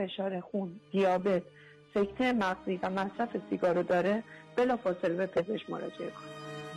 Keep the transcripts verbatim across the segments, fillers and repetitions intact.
فشار خون، دیابت، سکته مغزی و مصرف سیگارو داره، بلافاصله به پزشک مراجعه کنه.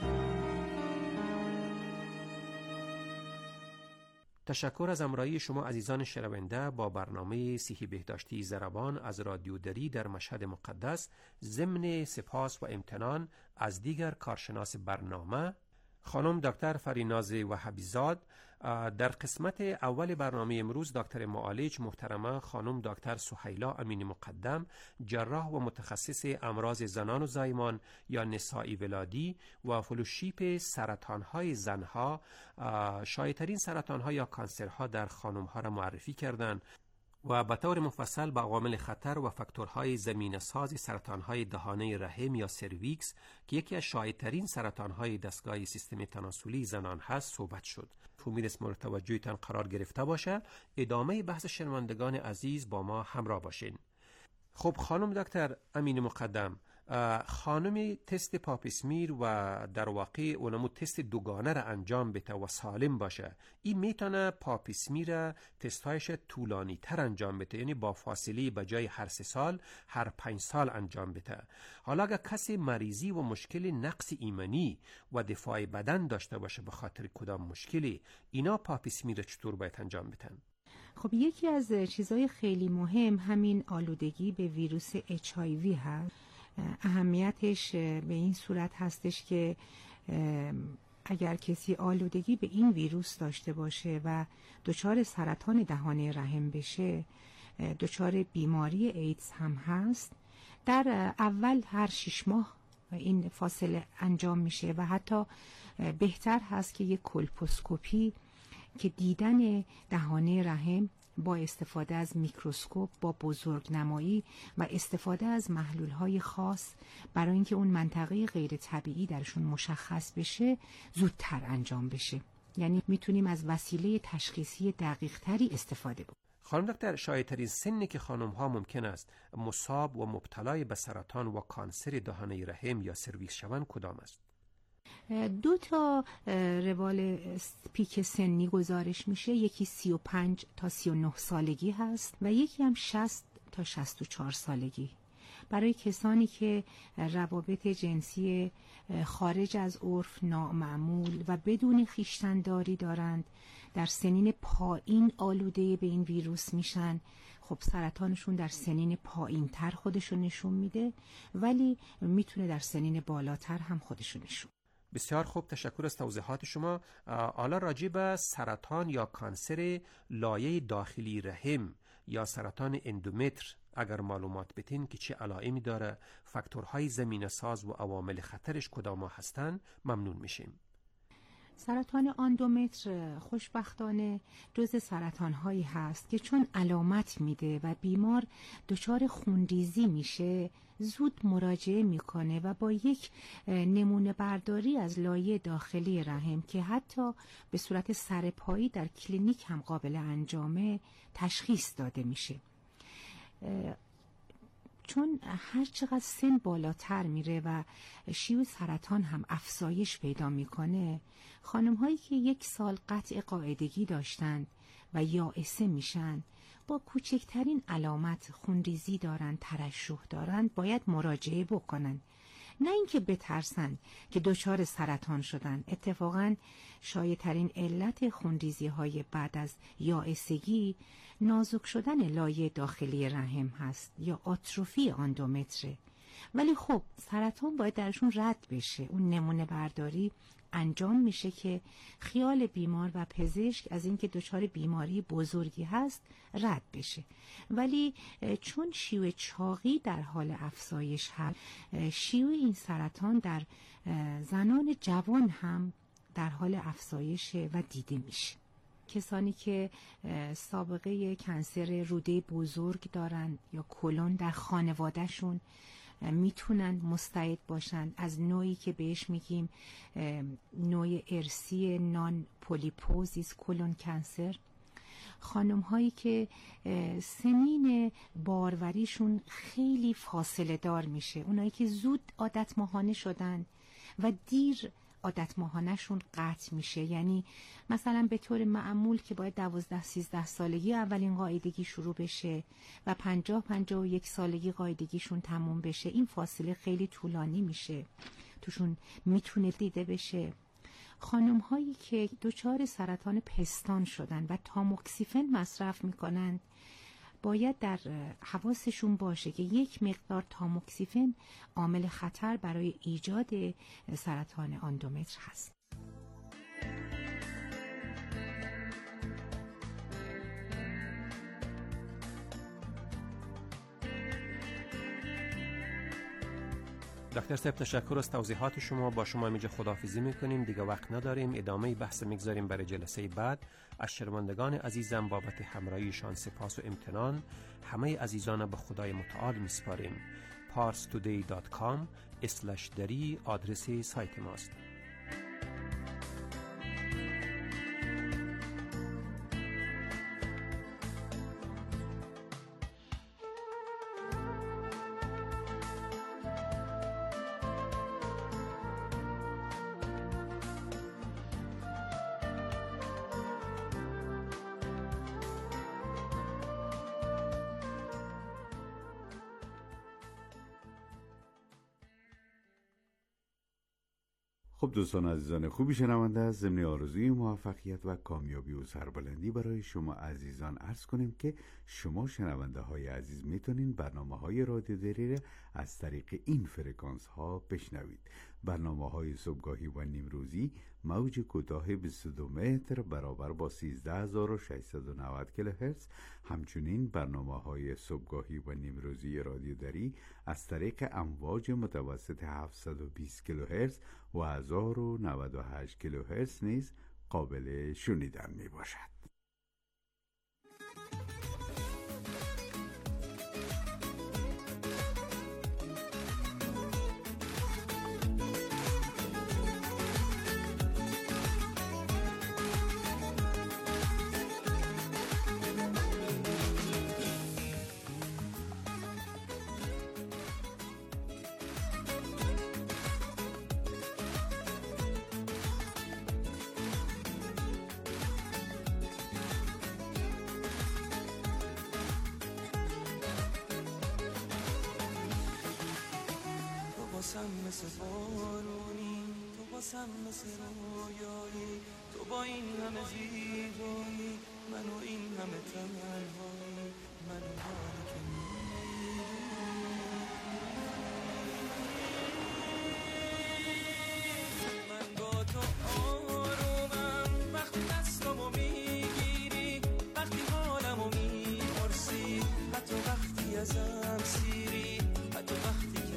تشکر از همراهی شما عزیزان شنونده با برنامه صحی بهداشتی ضربان از رادیو دری در مشهد مقدس. ضمن سپاس و امتنان از دیگر کارشناس برنامه خانم دکتر فریناز وهابیزاد. در قسمت اول برنامه امروز دکتر معالج محترمه خانم دکتر سهیلا امین مقدم، جراح و متخصص امراض زنان و زایمان یا نسائی ولادی و فلوشیپ سرطانهای زنها، شایع‌ترین سرطانها یا کانسرها در خانمها را معرفی کردند و به طور مفصل به عوامل خطر و فاکتورهای زمینه‌ساز سرطانهای دهانه رحم یا سرویکس که یکی از شایع‌ترین سرطانهای دستگاه سیستم تناسلی زنان هست صحبت شد. امید است مورد توجهتان قرار گرفته باشه. ادامه بحث شنوندگان عزیز با ما همراه باشین. خب خانم دکتر امین مقدم، خانم تست پاپسمیر و در واقع اونمو تست دوگانه را انجام بده و سالم باشه، این میتونه پاپسمیر تستایش طولانی تر انجام بده، یعنی با فاصله به جای هر سه سال هر پنج سال انجام بده. حالا اگر کسی مریضی و مشکل نقص ایمنی و دفاع بدن داشته باشه به خاطر کدام مشکلی، اینا پاپسمیر چطور باید انجام بدن؟ خب یکی از چیزهای خیلی مهم همین آلودگی به ویروس اچ آی وی هست. اهمیتش به این صورت هستش که اگر کسی آلودگی به این ویروس داشته باشه و دچار سرطان دهانه رحم بشه، دچار بیماری ایدز هم هست. در اول هر شش ماه این فاصله انجام میشه و حتی بهتر هست که یک کولپوسکوپی که دیدن دهانه رحم با استفاده از میکروسکوپ با بزرگنمایی و استفاده از محلول‌های خاص برای اینکه اون منطقه غیر طبیعی درشون مشخص بشه زودتر انجام بشه. یعنی میتونیم از وسیله تشخیصی دقیق تری استفاده بکنیم. خانم دکتر، شایع‌ترین سنی که خانم ها ممکن است مصاب و مبتلای به سرطان و کانسر دهانه رحم یا سرویکس شوند کدام است؟ دو تا روال پیک سنی گزارش میشه، یکی سی و پنج تا سی و نه سالگی هست و یکی هم شصت تا شصت و چهار سالگی. برای کسانی که روابط جنسی خارج از عرف نامعمول و بدون خویشتن‌داری دارند، در سنین پایین آلوده به این ویروس میشن، خب سرطانشون در سنین پایین تر خودشون نشون میده، ولی میتونه در سنین بالاتر هم خودشون نشون. بسیار خوب، تشکر از توضیحات شما. حالا راجع به سرطان یا کانسر لایه داخلی رحم یا سرطان اندومتر اگر معلومات بتین که چه علائمی داره، فاکتورهای زمینه ساز و عوامل خطرش کدام هستن، ممنون میشیم. سرطان اندومتر خوشبختانه جز سرطانهایی هست که چون علامت میده و بیمار دچار خونریزی میشه، زود مراجعه میکنه و با یک نمونه برداری از لایه داخلی رحم که حتی به صورت سرپایی در کلینیک هم قابل انجامه تشخیص داده میشه. چون هر چقدر سن بالاتر میره و شیوع سرطان هم افزایش پیدا میکنه، خانم هایی که یک سال قطع قاعدگی داشتند و یائسه میشن، با کوچکترین علامت خونریزی دارن، ترشح دارن، باید مراجعه بکنن. نه اینکه بترسن که دچار سرطان شدن. اتفاقا شایع‌ترین علت خونریزی های بعد از یائسگی نازک شدن لایه داخلی رحم هست یا آتروفی اندومتره. ولی خب سرطان باید درشون رد بشه. اون نمونه برداری انجام میشه که خیال بیمار و پزشک از اینکه دچار بیماری بزرگی هست رد بشه. ولی چون شیوع چاقی در حال افزایش هست، شیوع این سرطان در زنان جوان هم در حال افزایش و دیده میشه. کسانی که سابقه کنسر روده بزرگ دارن یا کلون در خانوادهشون میتونن مستعد باشن از نوعی که بهش میگیم نوع ارثی نان پولیپوزیس کلون کنسر. خانم هایی که سنین باروریشون خیلی فاصله دار میشه، اونایی که زود عادت ماهانه شدن و دیر عادت ماهانه‌شون قطع میشه. یعنی مثلا به طور معمول که باید دوازده سیزده سالگی اولین قاعدگی شروع بشه و پنجاه پنجاه و یک سالگی قاعدگیشون تموم بشه، این فاصله خیلی طولانی میشه، توشون میتونه دیده بشه. خانم هایی که دچار سرطان پستان شدن و تاموکسیفن مصرف میکنن باید در حواسشون باشه که یک مقدار تاموکسیفن عامل خطر برای ایجاد سرطان اندومتر هست. دکتر صاحب تشکر از توضیحات شما. با شما اینجا خداحافظی میکنیم، دیگه وقت نداریم، ادامه بحث میگذاریم برای جلسه بعد. از شنوندگان عزیزم بابت همراهیشان سپاس و امتنان. همه عزیزان به خدای متعال میسپاریم. پارس تودی دات کام اسلش دری آدرس سایت ماست. خب دوستان عزیزان خوبی شنونده از ضمن آرزوی موفقیت و کامیابی و سربلندی برای شما عزیزان عرض کنیم که شما شنونده های عزیز میتونین برنامه های رادیو دری از طریق این فرکانس ها بشنوید. برنامه های صبحگاهی و نیمروزی موج کوتاه بیست و دو متر برابر با سیزده هزار و ششصد و نود کیلوهرتز. همچنین برنامه های صبحگاهی و نیمروزی رادیو دری از طریق امواج متوسط هفتصد و بیست کیلوهرتز و هزار و نود و هشت کیلوهرتز نیز قابل شنیدن می باشد. باسم مثل بارونی، تو باسم مثل رویایی، تو با این همه زیبایی، من و این همه تنهایی، من و حالی که من با تو آرومم وقتی دستمو میگیری، وقتی حالمو میپرسی، حتی وقتی ازم سیری، حتی وقتی که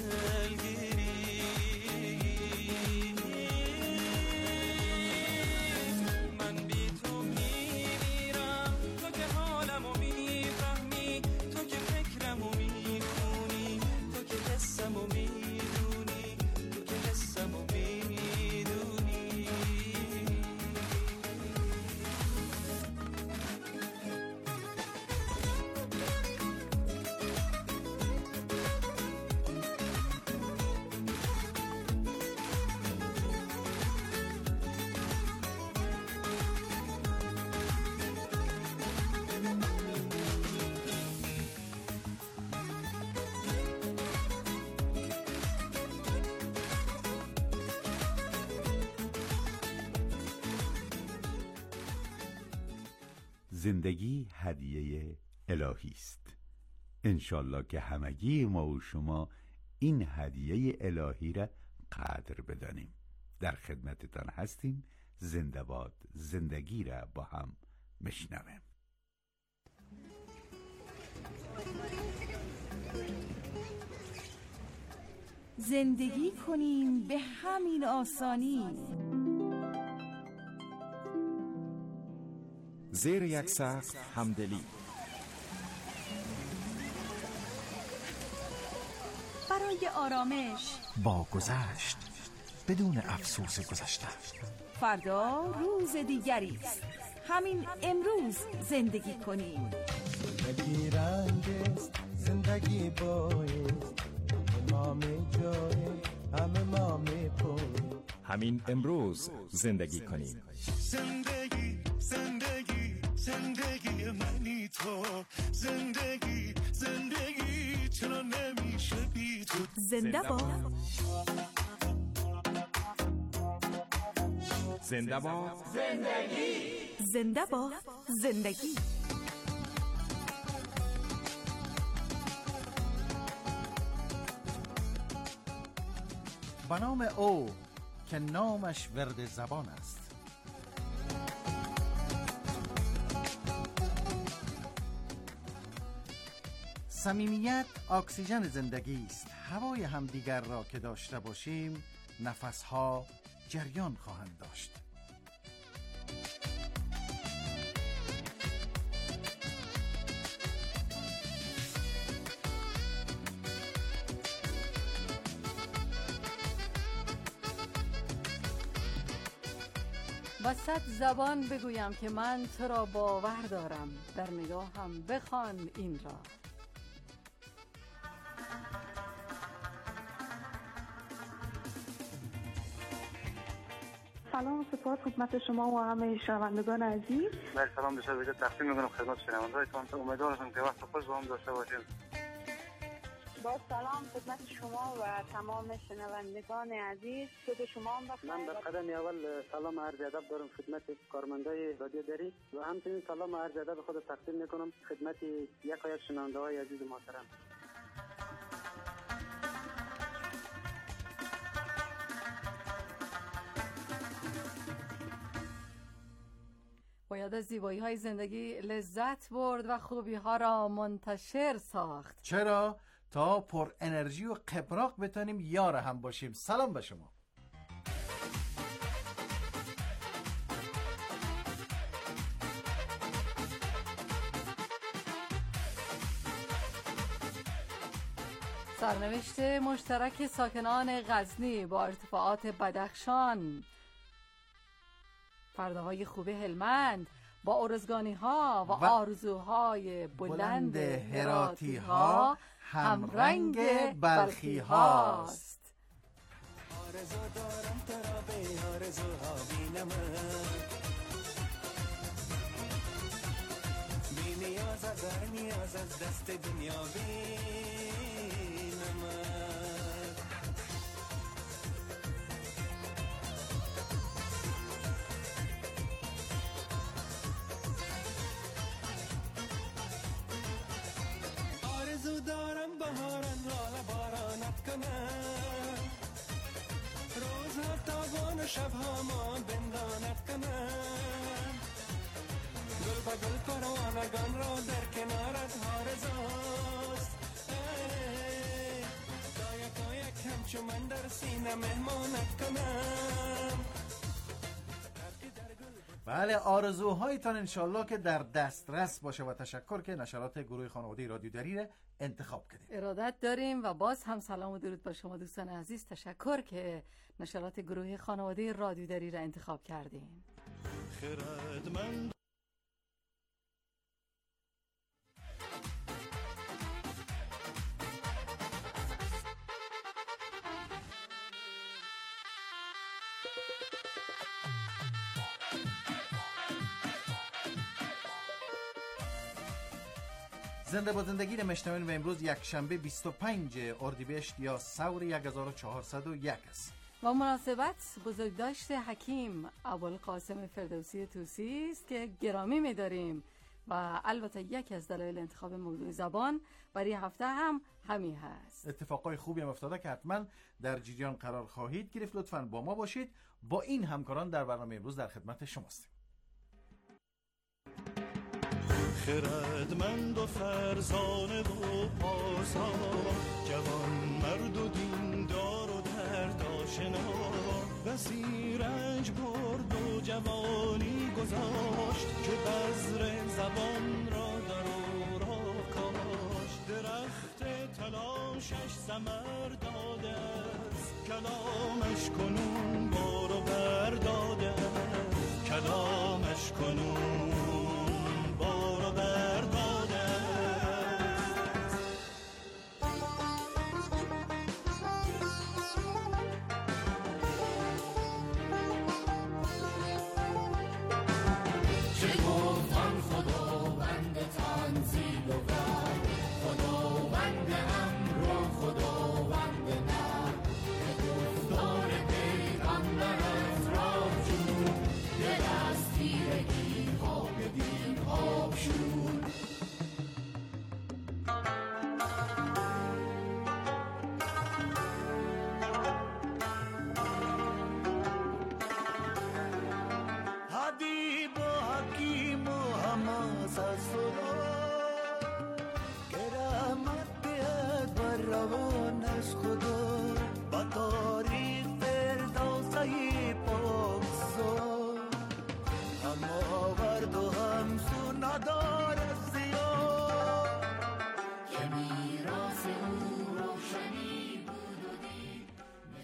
زندگی هدیه الهی است. انشالله که همگی ما و شما این هدیه الهی را قدر بدانیم. در خدمتتان هستیم. زنده باد. زندگی را با هم میشنویم. زندگی کنیم به همین آسانی، زیر یک سقف همدلی، برای آرامش با گذشت بدون افسوس گذشته. فردا روز دیگری است، همین امروز زندگی کنیم. زندگی رنگ است، زندگی بایست، همه ما می جای همه ما می پوی. همین امروز زندگی کنیم. زندگی زندگی زندگی منی تو، زندگی زندگی چرا نمیشه بی تو. زنده باد، زنده باد زندگی، زنده باد زندگی. به نام او که نامش ورد زبان است، صمیمیت اکسیژن زندگی است. هوای همدیگر را که داشته باشیم، نفسها جریان خواهند داشت. با صد زبان بگویم که من تو را باور دارم، در نگاهم بخوان این را. سلام و سپاس خدمت شما و همه شنوندگان عزیز. بله سلام دوست عزیز، تقدیم می‌کنم خدمت شنوندگانتون. امیدوارم که وقت خوش با هم داشته باشیم. با سلام خدمت شما و تمام شنوندگان عزیز. صبح شما هم بخیر. من در قدم اول سلام عرض ادب دارم خدمت کارمندای رادیو دری و همچنین سلام عرض ادب خود تقدیم میکنم خدمت یکایک از شنونده‌های عزیز محترم. باید از زیبایی های زندگی لذت برد و خوبی ها را منتشر ساخت. چرا؟ تا پر انرژی و قپراق بتونیم یار هم باشیم. سلام به شما. سرنوشت مشترک ساکنان غزنی با ارتفاعات بدخشان، فرداهای خوب هلمند با ارزگانی ها و, و آرزوهای بلند هراتی ها همرنگ بلخی هاست. آرزو دارم ترا به آرزوها بینم، بی نیاز از هر نیاز از دست دنیا بینم. آرزو دارم بهاران را بارانت کنم، روزها تابان و شبها ما بندانت کنم، گل با گل پروانگان را در کنارت آرزوست، دایک دایک همچو من در سینه مهمانت کنم. بله، آرزوهایتان انشالله که در دسترس باشه و تشکر که نشرات گروه خانواده رادیو دری را انتخاب کردیم. ارادت داریم و باز هم سلام و درود با شما دوستان عزیز. تشکر که نشرات گروه خانواده رادیو دری را انتخاب کردیم. خردمند زنده با زندگی نمشتمین و امروز یک شنبه بیست و پنج اردیبهشت یا سور هزار و چهارصد و یک است و مناسبت بزرگداشت حکیم ابوالقاسم فردوسی طوسی است که گرامی می‌داریم و البته یکی از دلایل انتخاب موضوع زبان برای هفته هم همین هست. اتفاقای خوبی هم افتاده که حتما در جریان قرار خواهید گرفت. لطفاً با ما باشید. با این همکاران در برنامه امروز در خدمت شماستیم. خردمند و فرزانه و پارسا، جوان مرد و دیندار و درد آشنا، بسی رنج برد و جوانی گذاشت که بذر زبان را در او را کاشت. درخت تلاشش ثمر داده است، کلامش کنون بار و برداده است، کلامش کنون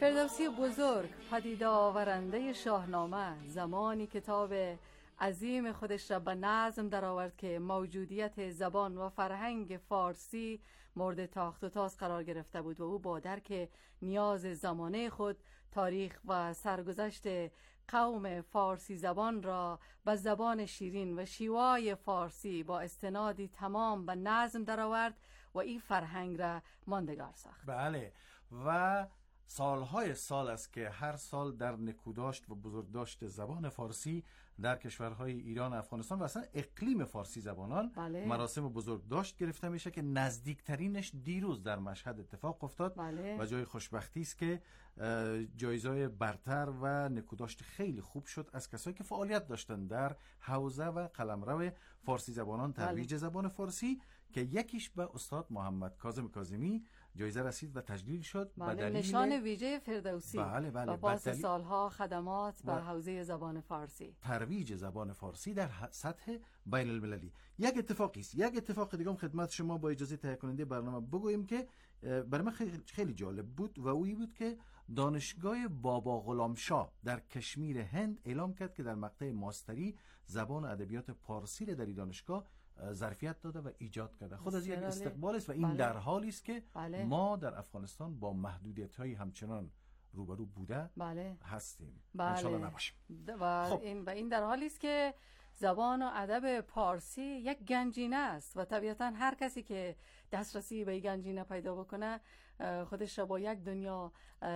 فردوسی بزرگ، پدید آورنده شاهنامه، زمانی کتاب عظیم خودش را به نظم درآورد که موجودیت زبان و فرهنگ فارسی مورد تاخت و تاز قرار گرفته بود و او با درک نیاز زمانه خود تاریخ و سرگذشت قوم فارسی زبان را به زبان شیرین و شیوای فارسی با استنادی تمام به نظم درآورد و این فرهنگ را ماندگار ساخت. بله، و سالهای سال است که هر سال در نکوداشت و بزرگداشت زبان فارسی در کشورهای ایران و افغانستان و اصلا اقلیم فارسی زبانان بله. مراسم بزرگداشت گرفته میشه که نزدیکترینش دیروز در مشهد اتفاق افتاد بله. و جای خوشبختی است که جایزه برتر و نکوداشت خیلی خوب شد از کسایی که فعالیت داشتن در حوزه و قلمرو فارسی زبانان ترویج بله. زبان فارسی که یکیش به استاد محمد کاظم کاظمی جایزه رسید و تجلیل شد. بله، دلیل نشان ویژه فردوسی. بله بله. و پاس سالها خدمات به حوزه زبان فارسی، ترویج زبان فارسی در سطح بین المللی. یک اتفاقی است. یک اتفاق دیگه هم خدمت شما با اجازه تهیه کننده برنامه بگویم که برای من خیلی, خیلی جالب بود و اویی بود که دانشگاه بابا غلام شاه در کشمیر هند اعلام کرد که در مقطع ماستری زبان و ادبیات پارسی را در این دانشگاه ظرفیت داده و ایجاد کرده. خود از یک استقبال است و این بله. در حالی است که بله. ما در افغانستان با محدودیت‌های همچنان روبرو بوده بله. هستیم. بله. انشالله نباشیم. و خب. این و این در حالی است که زبان و ادب پارسی یک گنجینه است و طبیعتا هر کسی که دسترسی به این گنجینه پیدا بکنه خودش را با یک دنیا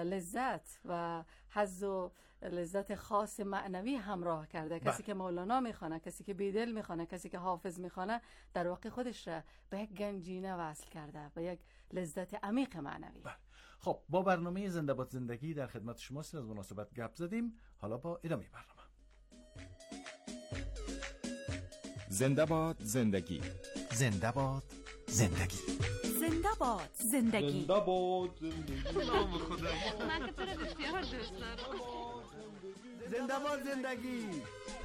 لذت و حظ و لذت خاص معنوی همراه کرده. کسی که مولانا میخوانه، کسی که بیدل میخوانه، کسی که حافظ میخوانه، در واقع خودش را به یک گنجینه وصل کرده، به یک لذت عمیق معنوی. بله. خب با برنامه زنده باد زندگی در خدمت شما از مناسبت گپ زدیم. حالا با ادامه برنامه. زنده باد زندگی. زنده باد زندگی. زنده باد زندگی. زنده باد زندگی. نام خدا. من که تو رو بسیار دوست دارم. زنده باد زندگی.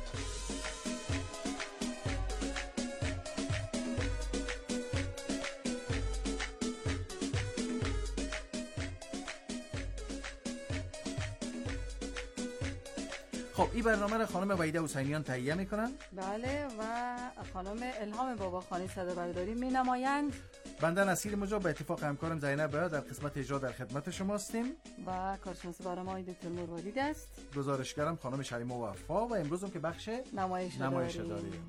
خب این برنامه را خانم وحیده حسینیان تهیه میکنن. بله و خانم الهام باباخانی صدابرداری می نمایند. بنده نصیر مجا به اتفاق همکارم زینب بیا در قسمت اجرا در خدمت شما هستیم و کارشناس برنامه دکتر مروارید است. گزارشگرم خانم شریمه وفا و امروز هم که بخش نمایش نمایش داریم.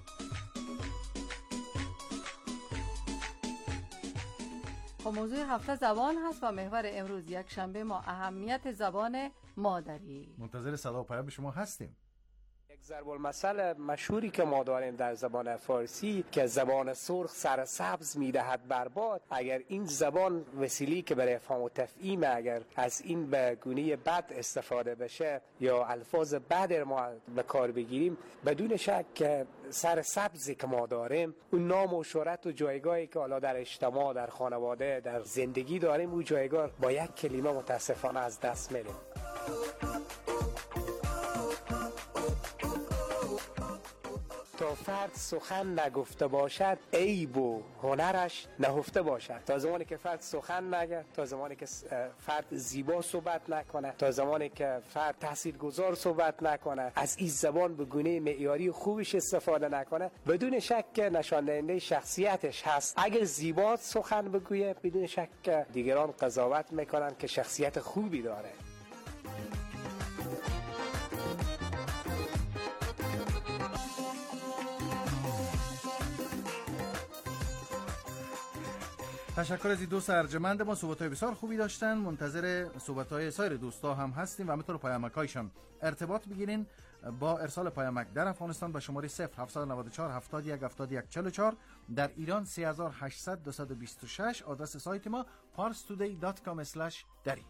خب موضوع هفته زبان هست و محور امروز یک شنبه ما اهمیت زبان مادری. منتظر صدا و پیام شما هستیم. یک ضرب المثل مشهوری که ما داریم در زبان فارسی که زبان سرخ سر سبز میدهد برباد، اگر این زبان وسیلی که برای افهام و تفهیم اگر از این به گونه بد استفاده بشه یا الفاظ بد ما به کار بگیریم، بدون شک که سر سبزی که ما داریم اون نام و شهرت و جایگاهی که حالا در اجتماع، در خانواده، در زندگی داریم، اون جایگاه با یک کلمه متاسفانه از دست میدیم. تا فرد سخن نگفته باشد عیب و هنرش نهفته باشد. تا زمانی که فرد سخن نگه، تا زمانی که فرد زیبا صحبت نکنه، تا زمانی که فرد تاثیرگذار صحبت نکنه، از این زبان به گونه معیاری خوبش استفاده نکنه، بدون شک که نشان دهنده شخصیتش هست. اگر زیبا سخن بگویه، بدون شک دیگران قضاوت میکنن که شخصیت خوبی داره. تشکر از این دوست ارجمند ما، صحبت‌های بسیار خوبی داشتن. منتظر صحبت‌های سایر دوستا هم هستیم و همینطور پیامک‌هایشان ارتباط بگیرین با ارسال پیامک در افغانستان به شماره صفر هفت نه چهار هفتاد و یک هفتاد و یک چهل و چهار، در ایران سه هزار و هشتصد دویست و بیست و شش، آدرس سایت ما پارس تودی دات کام اسلش دری.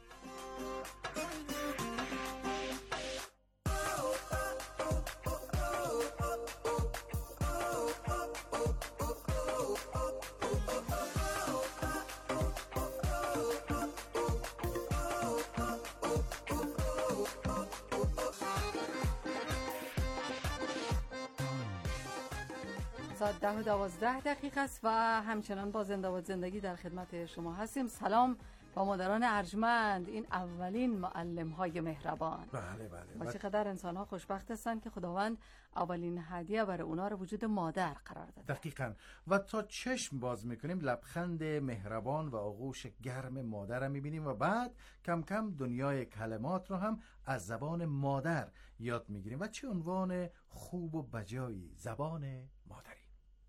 ساعت ده و دوازده دقیقه است و همچنان با زنده باد زندگی در خدمت شما هستیم. سلام و مادران ارجمند این اولین معلم های مهربان. بله بله. و چقدر انسان ها خوشبخت هستند که خداوند اولین هدیه برای اونا رو وجود مادر قرار داده. دقیقاً. و تا چشم باز میکنیم لبخند مهربان و آغوش گرم مادر رو میبینیم و بعد کم کم دنیای کلمات رو هم از زبان مادر یاد میگیریم. و چه عنوان خوب و بجایی زبان مادری.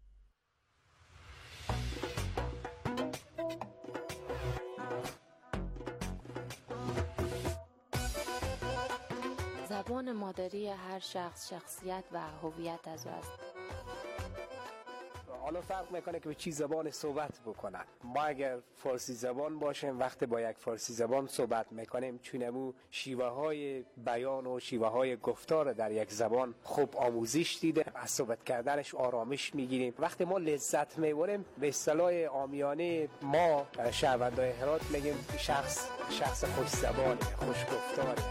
زبان مادری هر شخص شخصیت و هویت از او است. حالا فرق میکنه که به چی زبان صحبت بکنن. ما اگر فارسی زبان باشیم وقتی با یک فارسی زبان صحبت میکنیم چونمو شیوه های بیان و شیوه های گفتار در یک زبان خوب آموزش دیده، از صحبت کردنش آرامش میگیریم. وقتی ما لذت میبریم به اصطلاح عامیانه ما شهروندای هرات میگیم شخص شخص خوش زبانه، خوش گفتاره.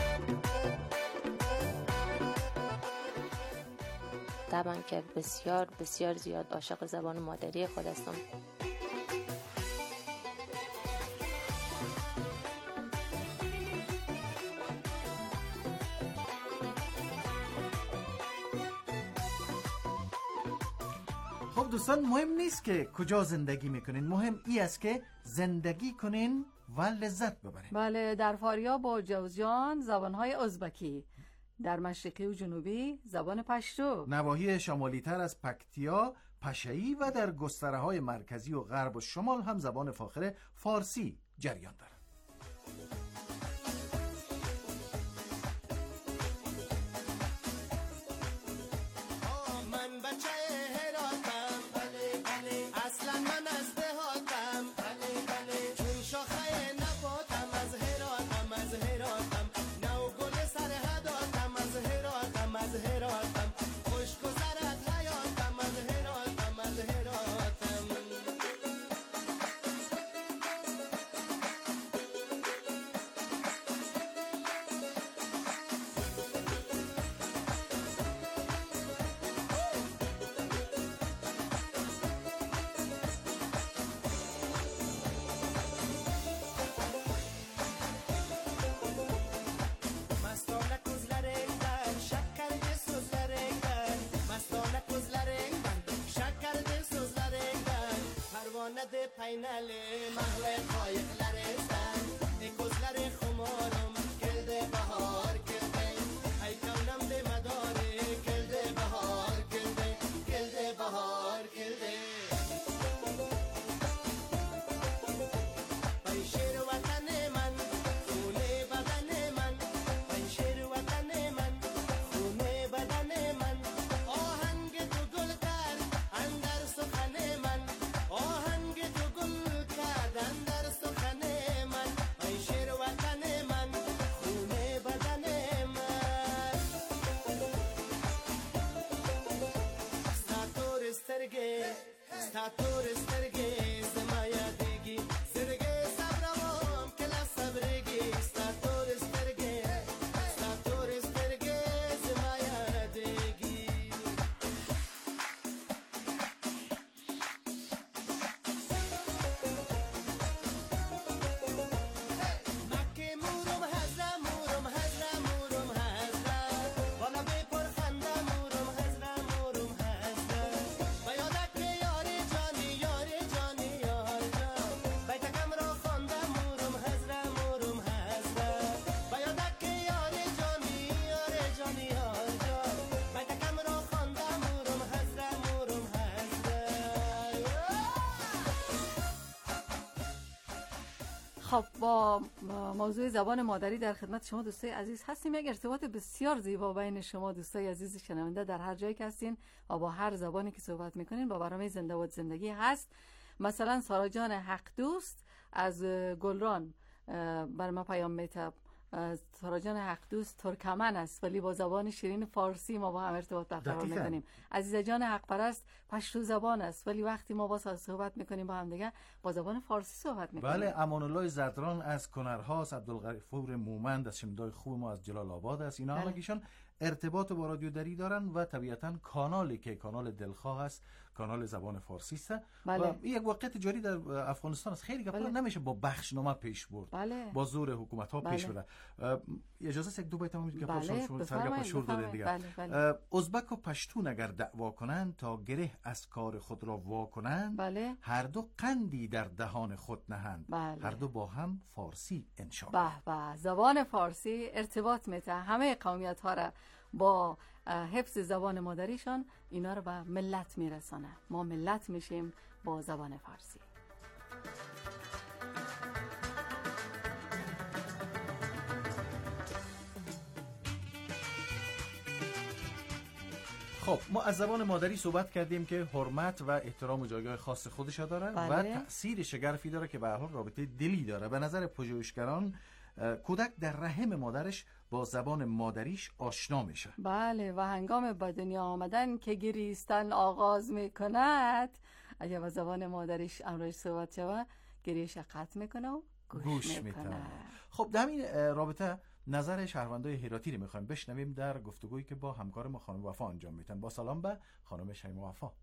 طبعا که بسیار بسیار زیاد عاشق زبان مادری خود هستم. خب دوستان، مهم نیست که کجا زندگی میکنین، مهم ای است که زندگی کنین و لذت ببرین. بله، در فاریاب و جوزجان زبانهای ازبکی، در مشرقی و جنوبی زبان پشتو، نواحی شمالی تر از پکتیا پشه‌ای و در گستره‌های مرکزی و غرب و شمال هم زبان فاخر فارسی جریان دارد. Paynalı mahle kayıklarından Ekozları xumaram Geldi bahar geldi Ay kavnam de madari Geldi bahar geldi Geldi bahar geldi Ay şer vatanı man Khune badanı man Ay şer vatanı man Khune badanı man Ahang tu gul kar Andar sukhanı man Ahang Stator sterge zamaya degi serge sabravam kela sabregi stator sterge stator sterge zamaya degi makke murum hazra murum hazra murum hazra wala be por khanda murum hazra murum hazra bayodak خب با موضوع زبان مادری در خدمت شما دوستای عزیز هستیم. یک ارتباط بسیار زیبا بین شما دوستای عزیز شنونده در هر جایی که هستین و با هر زبانی که صحبت میکنین با برنامه زنده باد زندگی هست. مثلا سارا جان حق دوست از گلران بر ما پیام میتاب. سارا جان حق دوست ترکمن است ولی با زبان شیرین فارسی ما با هم ارتباط برقرار میکنیم. عزیزه جان حق پرست پشتو زبان است ولی وقتی ما با صحبت میکنیم با هم دیگه با زبان فارسی صحبت میکنیم. بله، امان الله زدران از کنرهاست، عبدالغفور مومند از شنوندای خوب ما از جلال آباد است. اینا همگیشان ارتباط با رادیو دری دارن و طبیعتاً کانالی که کانال دلخواه است، کانال زبان فارسی است. بله. و یک واقعیت جاری در افغانستان است. خیلی که بله. نمیشه با بخشنامه پیش برد. بله. با زور حکومت ها بله. پیش بره. اجازه است یک دو بیت هم که بله. شما سرگا پشور دادن دیگه. بله. بله. ازبک و پشتون اگر دعوا کنند تا گره از کار خود را وا کنند، بله. هر دو قندی در دهان خود نهند. بله. هر دو با هم فارسی انشا. به به، زبان فارسی ارتباط میده همه قومیت ها را با حفظ زبان مادریشان، اینا رو به ملت میرسانه. ما ملت میشیم با زبان فارسی. خب ما از زبان مادری صحبت کردیم که حرمت و احترام و جایگاه خاص خودش داره. بله. و تأثیر شگرفی داره که به هر حال رابطه دلی داره. به نظر پژوهشگران کودک در رحم مادرش با زبان مادریش آشنا میشه. بله، و هنگام به دنیا آمدن که گریستن آغاز میکند، اگه با زبان مادریش امروز صحبت شود، گریش قطع میکنه و گوش, گوش میکنه. خب در این رابطه نظر شهروندای هراتی رو میخوایم بشنویم در گفتگویی که با همکار ما خانم وفا انجام میدن. با سلام به خانم شیما وفا.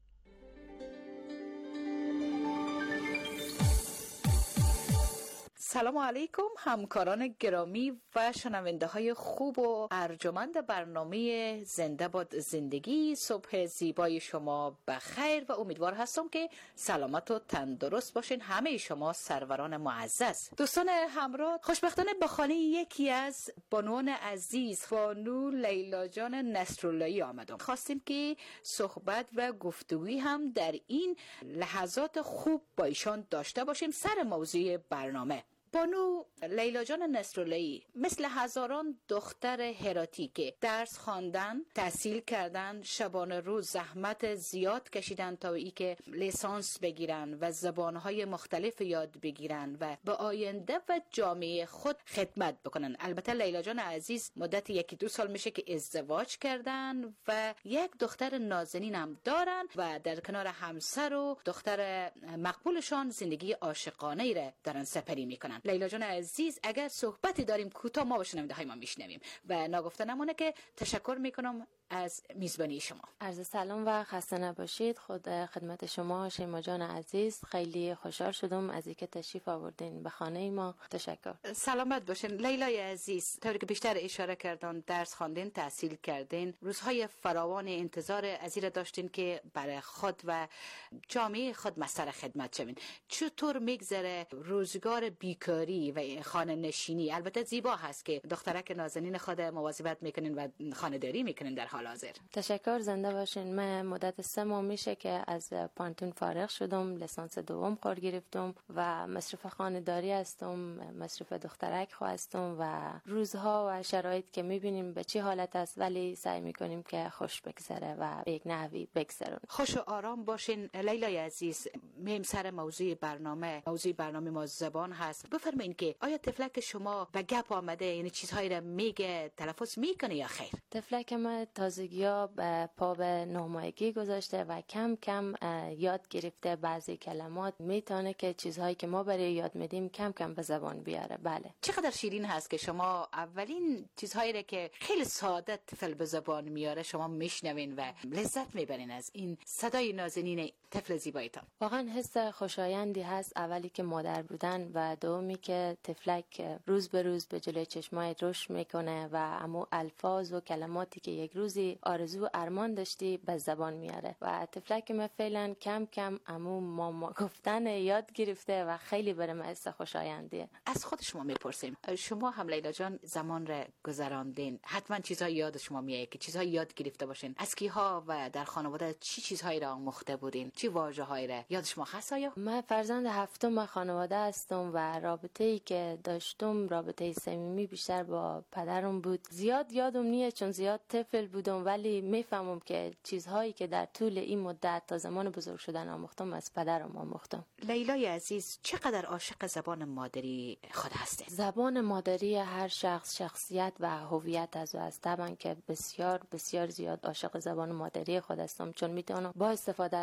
سلام علیکم همکاران گرامی و شنونده های خوب و ارجمند برنامه زنده باد زندگی. صبح زیبای شما بخیر و امیدوار هستم که سلامت و تندرست باشین همه شما سروران معزز. دوستان همراه، خوشبختانه به خانه یکی از بانوان عزیز، بانو لیلا جان نصراللهی آمدم. خواستیم که صحبت و گفتگویی هم در این لحظات خوب با ایشان داشته باشیم سر موضوع برنامه. بانو لیلا جان نصراللهی مثل هزاران دختر هراتی که درس خواندن، تحصیل کردن، شبانه روز زحمت زیاد کشیدن تا ای که لیسانس بگیرن و زبانهای مختلف یاد بگیرن و به آینده و جامعه خود خدمت بکنن. البته لیلا جان عزیز مدت یکی دو سال میشه که ازدواج کردن و یک دختر نازنین هم دارن و در کنار همسر و دختر مقبولشان زندگی عاشقانه ای را دارن سپری میکنن. لیلا جان عزیز، اگر صحبتی داریم کوتاه ما با شنونده های ما میشنویم و ناگفته نمونه که تشکر میکنم از میزبانی شما. عرض سلام و خسته نباشید. خود خدمت شما شیما جان عزیز، خیلی خوشحال شدم از اینکه تشریف آوردین به خانه ما. تشکر. سلامت باشین. لیلای عزیز، طوری که بیشتر اشاره کردن درس خواندین، تحصیل کردین، روزهای فراوان انتظار ازیر داشتین که برای خود و جامعه خود مسئله خدمت شوین. چطور میگذره روزگار بیکاری و خانه نشینی؟ البته زیبا هست که دخترک نازنین خود مواظبت میکنین و خانه داری میکنین در حال حاضر. تشکر، زنده باشین. من مدت سه ماه میشه که از پانتون فارغ شدم، لیسانس دوم قرار گرفتم و مصرف خانه‌داری هستم، مصرف دخترک خو هستم و روزها و شرایط که میبینیم به چه حالت است، ولی سعی میکنیم که خوش بگذره و به یک نحوی بگذرون. خوش و آرام باشین. لیلای عزیز، میم سر موضوع برنامه، موضوع برنامه ما زبان هست. بفرمایید که آیا طفلک شما به گپ آمده، یعنی چیزهایی را میگه، تلفظ میکنه یا خیر؟ طفلک ما تازگی‌ها به پا به نه ماهگی گذاشته و کم کم یاد گرفته بعضی کلمات، میتونه که چیزهایی که ما برای یاد میدیم کم کم به زبان بیاره. بله. چقدر شیرین هست که شما اولین چیزهایی را که خیلی ساده طفل به زبان میاره شما میشنوین و لذت میبرین از این صدای نازنین طفل زیبایتان. واقعا حس خوشایندی هست، اولی که مادر بودن و دومی که طفلک روز به روز به جلوی چشمای رشد میکنه و امو الفاظ و کلماتی که یک روزی آرزو و ارمان داشتی به زبان میاره و طفلک ما فعلا کم کم امو ماما گفتن یاد گرفته و خیلی برام حس خوشایندیه. از خود شما میپرسیم، شما هم لیلا جان زمان را گذراندین، حتما چیزهای یاد شما میاد که چیزهای یاد گرفته باشین. از کیها و در خانواده چی چیزهایی را آموخته بودین؟ چی واژه‌هایی را یاد شما هست؟ آیا من فرزند هفتم خانواده هستم و رابطه‌ای که داشتم رابطه صمیمی بیشتر با پدرم بود. زیاد یادم نیست چون زیاد طفل بودم، ولی میفهمم که چیزهایی که در طول این مدت تا زمان بزرگ شدن آموختم از پدرم آموختم. لیلای عزیز، چقدر عاشق زبان مادری خود هستی؟ زبان مادری هر شخص شخصیت و هویت از او است. طبعا که بسیار بسیار زیاد عاشق زبان مادری خود هستم، چون میتونم با استفاده از زبان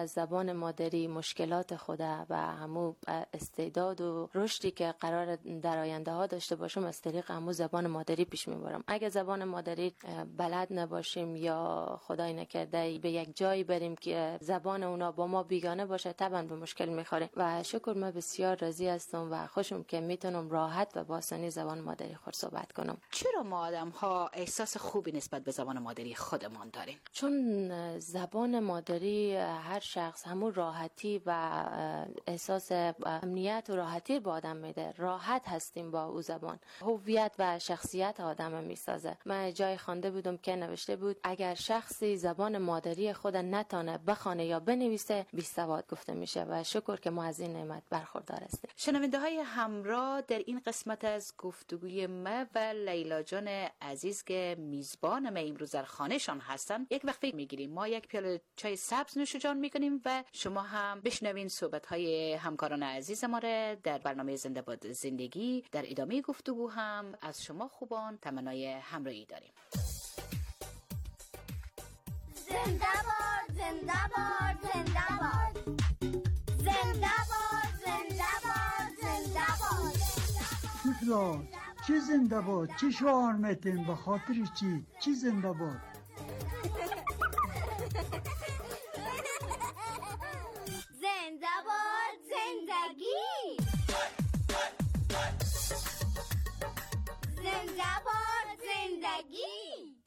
زبان مادری مشکلات خود و همو استعداد و رشدی که قرار در آینده ها داشته باشم از طریق همو زبان مادری پیش میبرم. اگه زبان مادری بلد نباشیم یا خدای نکرده به یک جایی بریم که زبان اونا با ما بیگانه باشه، طبعا به مشکل میخوریم. و شکر من بسیار راضی هستم و خوشم که میتونم راحت و با آسانی زبان مادری خود صحبت کنم. چرا ما آدم ها احساس خوبی نسبت به زبان مادری خودمان داریم؟ چون زبان مادری هر شخص همون راحتی و احساس امنیت و راحتی با آدم میده. راحت هستیم با او زبان. هویت و شخصیت آدم میسازه. من جای خوانده بودم که نوشته بود اگر شخصی زبان مادری خود نتانه بخونه یا بنویسه بی سواد گفته میشه و شکر که ما از این نعمت برخوردار هستیم. شنونده های همراه، در این قسمت از گفتگوی ما و لیلا جان عزیز که میزبان ما امروز در خانهشان هستن یک وقفه میگیریم. ما یک پیاله چای سبز نوش جان میکنیم و شما هم بشنوین صحبت های همکاران عزیز ما را در برنامه زنده باد زندگی. در ادامه گفتگو هم از شما خوبان تمنای همراهی داریم. زنده باد، زنده باد، زنده باد. زنده باد، زنده باد، زنده باد. طفلا چی زنده باد؟ چی شعار میتین؟ به خاطر چی؟ چی زنده باد؟ زنده باد زندگی. زنده باد زندگی.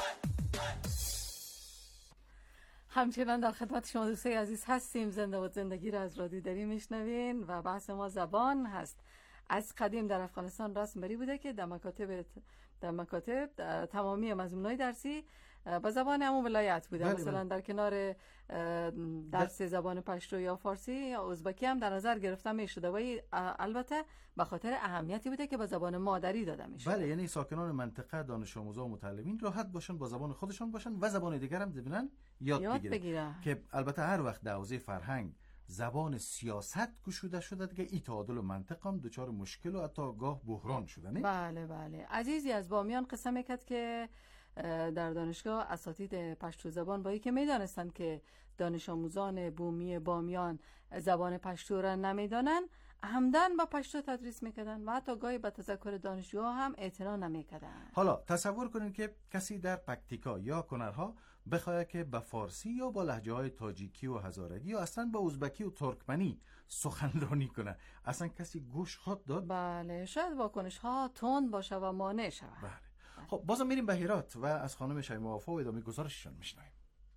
همچنان در خدمت شما دوستای عزیز هستیم. زنده باد زندگی را از رادیو دری میشنوین و بحث ما زبان هست. از قدیم در افغانستان رسم بری بوده که در مکاتب در مکاتب تمامی مضمونهای درسی با زبان همون ولایت بوده. بله مثلا بله. در کنار درس زبان پشتو یا فارسی یا ازبکی هم در نظر گرفته می شده و البته به خاطر اهمیتی بوده که با زبان مادری داده می شده. بله، یعنی ساکنان منطقه دانش آموزا و متعلمین راحت باشن با زبان خودشان باشن و زبان دیگر هم ببینن یاد, یاد بگیرن. بگیرن که البته هر وقت در حوزه فرهنگ زبان سیاست گشوده شده دیگه این تعادل و منطق هم دچار مشکل و حتی گاه بحران شده. نه بله بله. عزیزی از بامیان قسم میکرد که در دانشگاه اساتید پشتو زبان با که میدانستند که دانش آموزان بومی بامیان زبان پشتو را نمیدانند همدن با پشتو تدریس میکردن و حتی گاهی به تذکر دانشجوها هم اعتنا نمیکردن. حالا تصور کنید که کسی در پکتیکا یا کنرها بخواد که به فارسی یا با لهجه های تاجیکی و هزارگی یا اصلا با ازبکی و ترکمنی سخنرانی کنه، اصلا کسی گوش خود داد؟ بله، شاید واکنش ها تند باشه و مانع شود. بله. خب بازم میریم به هرات و از خانم شیما وفا و ادامه گزارششون میشنویم.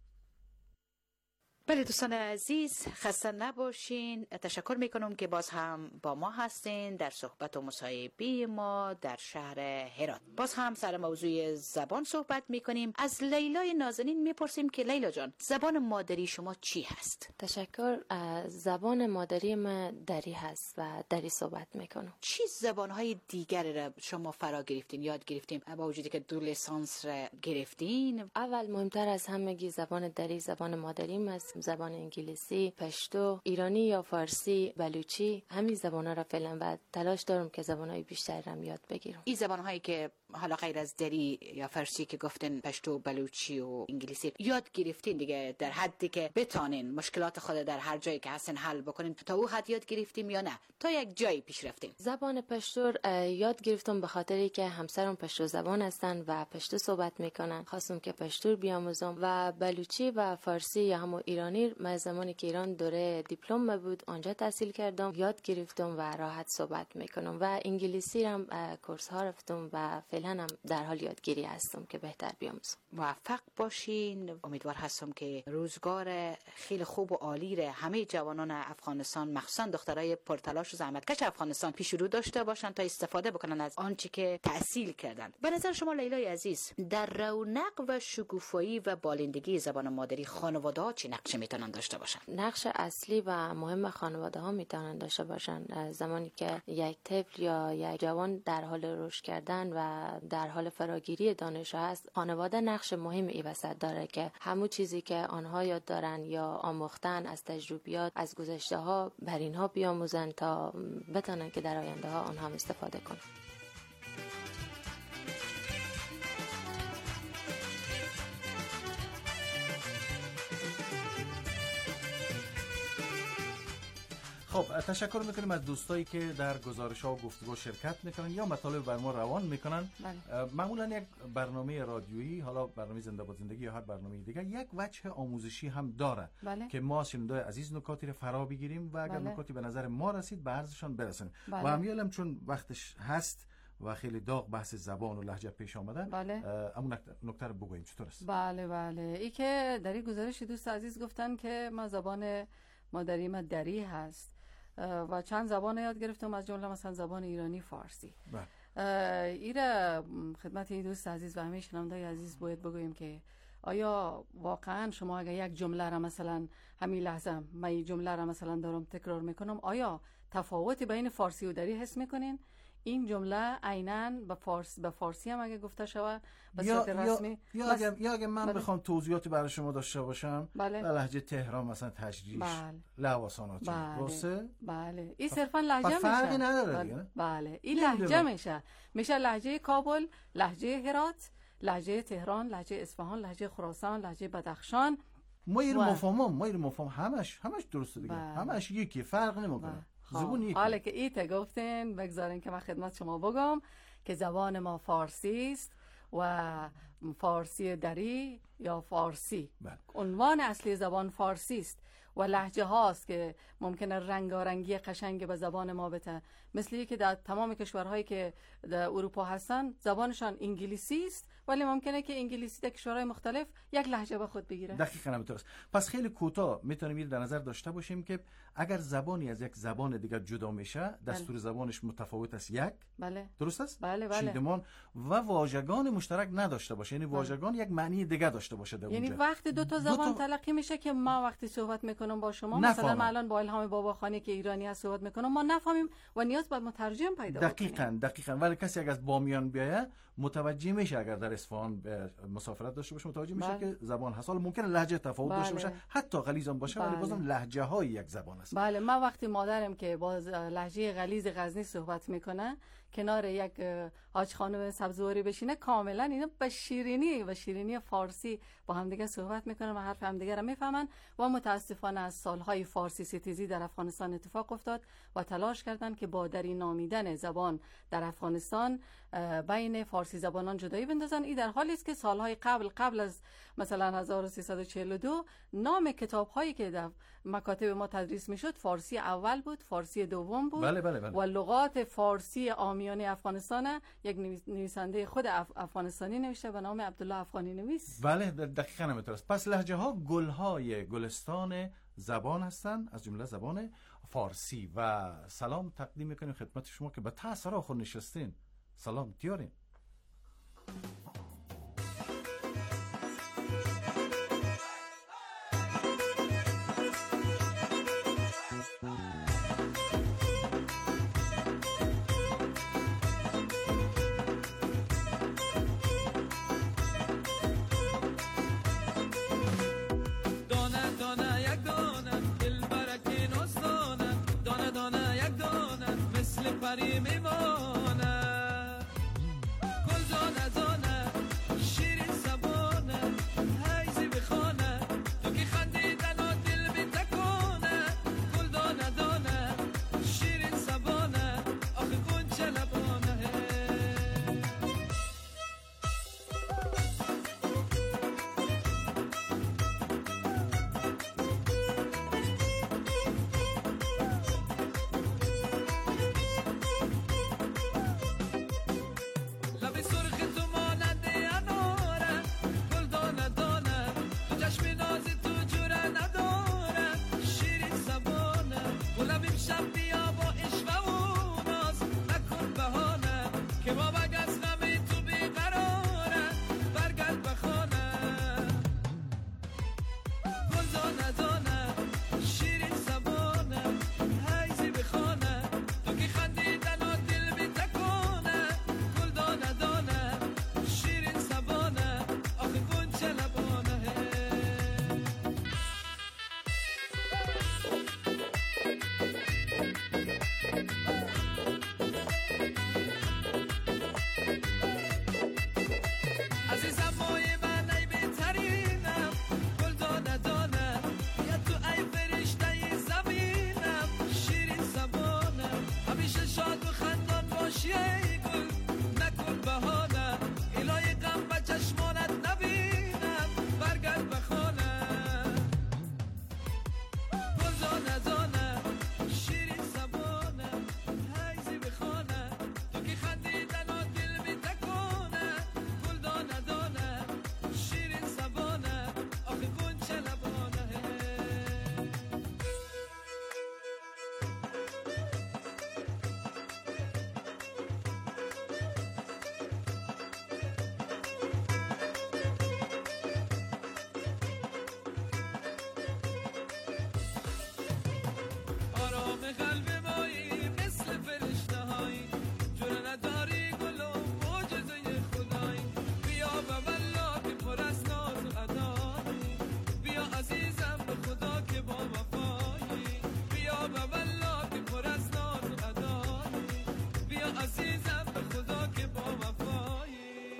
بله دوستان عزیز، خسته نباشین. تشکر میکنم که باز هم با ما هستین در صحبت و مصاحبه ما در شهر هرات. باز هم سر موضوع زبان صحبت میکنیم. از لیلای نازنین میپرسیم که لیلا جان، زبان مادری شما چی هست؟ تشکر. زبان مادری من دری هست و دری صحبت میکنم. چی زبانهای دیگر را شما فرا گرفتین، یاد گرفتین با وجودی که دو لیسانس را گرفتین؟ اول مهمتر از همگی زبان دری زبان مادریم است. زبان انگلیسی، پشتو، ایرانی یا فارسی، بلوچی، همین زبان‌ها را فعلا و تلاش دارم که زبان‌های بیشتر را یاد بگیرم. این زبان‌هایی که حالا غیر از دری یا فارسی که گفتن پشتو، بلوچی و انگلیسی یاد گرفتین دیگه در حدی که بتونین مشکلات خود در هر جایی که هستن حل بکنین، تا او حد یاد گرفتیم یا نه تا یک جایی پیش رفتیم؟ زبان پشتو یاد گرفتم به خاطری که همسرم پشتو زبان هستن و پشتو صحبت میکنن، خواستم که پشتو بیاموزم. و بلوچی و فارسی یا هم ایرانی من زمانی که ایران دوره دیپلم بود آنجا تحصیل کردم، یاد گرفتم و راحت صحبت میکنم. و انگلیسی هم کورس ها رفتم و فعلا هم در حال یادگیری هستم که بهتر بیاموزم. موفق باشین. امیدوار هستم که روزگار خیلی خوب و عالی را همه جوانان افغانستان، مخصوصا دخترای پرتلاش و زحمتکش افغانستان پیش رو داشته باشن تا استفاده بکنن از آنچه که تحصیل کردن. به نظر شما لیلای عزیز، در رونق و شکوفایی و بالندگی زبان مادری خانواده ها چه نقش میتونن داشته باشن؟ نقش اصلی و مهم خانواده ها میتونن داشته باشن. زمانی که یک طفل یا یک جوان در حال رشد کردن و در حال فراگیری دانش هست، خانواده نقش مهم ای وسط داره که همون چیزی که آنها یاد دارن یا آموختن از تجربیات از گذشته ها بر اینها بیاموزن تا بتونن که در آینده ها آنها هم استفاده کنن. خب تشکر میکنیم از دوستایی که در گزارش ها و گفتگو شرکت میکنن یا مطالب بر ما روان میکنن. معمولا یک برنامه رادیویی، حالا برنامه زنده باد زندگی یا هر برنامه دیگه، یک وجه آموزشی هم داره بله. که ما شنوندای عزیز نکاتی رو فرا بگیریم و اگر بله. نکاتی به نظر ما رسید به عرضشان برسونیم. بله. و همیالم چون وقتش هست و خیلی داغ بحث زبان و لهجه پیش آمده، بله. اون نکته رو بگوییم چطور است؟ بله بله ای که در این گزارش دوست عزیز گفتن که ما زبان مادری ما دری هست و چند زبان یاد گرفتم، از جمله مثلا زبان ایرانی، فارسی. ایره خدمت این دوست عزیز و همه شنوندای عزیز باید بگوییم که آیا واقعا شما اگر یک جمله را مثلا همین لحظه من این جمله را مثلا دارم تکرار میکنم، آیا تفاوتی بین فارسی و دری حس میکنین؟ این جمله عیناً به فارس به فارسی هم اگه گفته شوه به صورت رسمی یا بس... اگه یا اگه من بله. بخوام توضیحاتی برای شما داشته باشم، بله. در لهجه تهران مثلا تجریش، بله. لواسانات، بله. بله این صرفا لهجه میشه، فرقی نداره بله. دیگه. بله این لهجه میشه میشه لهجه کابل، لهجه هرات، لهجه تهران، لهجه اصفهان، لهجه خراسان، لهجه بدخشان. ما این مفاهیم ما این مفاهیم همش همش درسته دیگه. بله. همش یکی، فرق نمیکنه. حالا که ایت گفتین بگذارین که من خدمت شما بگم که زبان ما فارسی است و فارسی دری یا فارسی بله. عنوان اصلی زبان فارسی است و لهجه هاست که ممکنه رنگارنگی قشنگ به زبان ما بده، مثلی که در تمام کشورهایی که در اروپا هستن زبانشان انگلیسی است ولی ممکنه که انگلیسی در کشورهای مختلف یک لهجه به خود بگیره. دقیقاً همینطور است. پس خیلی کوتاه میتونیم این در نظر داشته باشیم که اگر زبانی از یک زبان دیگر جدا میشه، دستور بله. زبانش متفاوت است یک. بله. درست است؟ بله بله. چیدمان و واژگان مشترک نداشته باشه، یعنی واژگان یک معنی دیگه داشته باشه در یعنی اونجا. وقتی دو تا زبان دو تا... تلقی میشه که ما وقتی صحبت میکنم با شما نفهمم. مثلا الان با الهام باباخانی که ایرانی هست صحبت میکنم ما نفهمیم و نیاز به مترجم پیدا کنیم. دقیقاً دقیقاً. ولی کسی اگر از بامیان بیایه متوجه میشه، اگر در اصفهان مسافرت داشته باشه متوجه میشه بله. که زبان هست. حالا ممکنه لهجه تفاوت بله. داشته باشه، حتی غلیظ هم باشه، بله. ولی بازم لهجه های یک زبان است. بله ما وقتی مادرم که با لهجه غلیظ غزنی صحبت میکنه کنار یک حاج خانم سبزواری بشینه، کاملا اینا به شیرینی و شیرینی فارسی با همدیگه صحبت میکنن و حرف همدیگه را میفهمن و متاسفانه از سالهای فارسی ستیزی در افغانستان اتفاق افتاد و تلاش کردند که با دری نامیدن زبان در افغانستان بین فارسی زبانان جدایی بندازن. این در حالی است که سالهای قبل قبل از مثلا هزار و سیصد و چهل و دو نام کتاب‌هایی که در مکاتب ما تدریس میشد فارسی اول بود، فارسی دوم بود بله بله بله. و لغات فارسی عامیانه افغانستان یک نویسنده خود اف... افغانستانی نوشته به نام عبدالله افغانی نویس. بله دقیقاً همینطور است. پس لهجه ها گل‌های گلستان زبان هستند، از جمله زبان فارسی. و سلام تقدیم میکنیم خدمت شما که به تأثیر آخر نشستین. سلام دیارین. پری میمانه گل دانه دانه شیرین زبانه حیزی بخانه تو که خندیدن و دل بی تکانه گل دانه دانه شیرین زبانه آخه گنچه لبانه همیشه شاد و خندان باشی ای گل، نکن بهانه الهی غم به چشمانت نبینم، برگرد به خانه گلزانه زانه شیرین زبانه حیزی به خانه، تو که خندیدن و دل می تکونه، گلدانه دانه شیرین زبانه آخه گنچه لبانه. آرام قلب مایی مثل فرشته هایی، جور نداری گل و معجزه خدایی، بیا به والله که پر از ناز و ادایی، بیا عزیزم به خدا که با وفایی، بیا به والله که پر از ناز و ادایی، بیا عزیزم به خدا که با وفایی.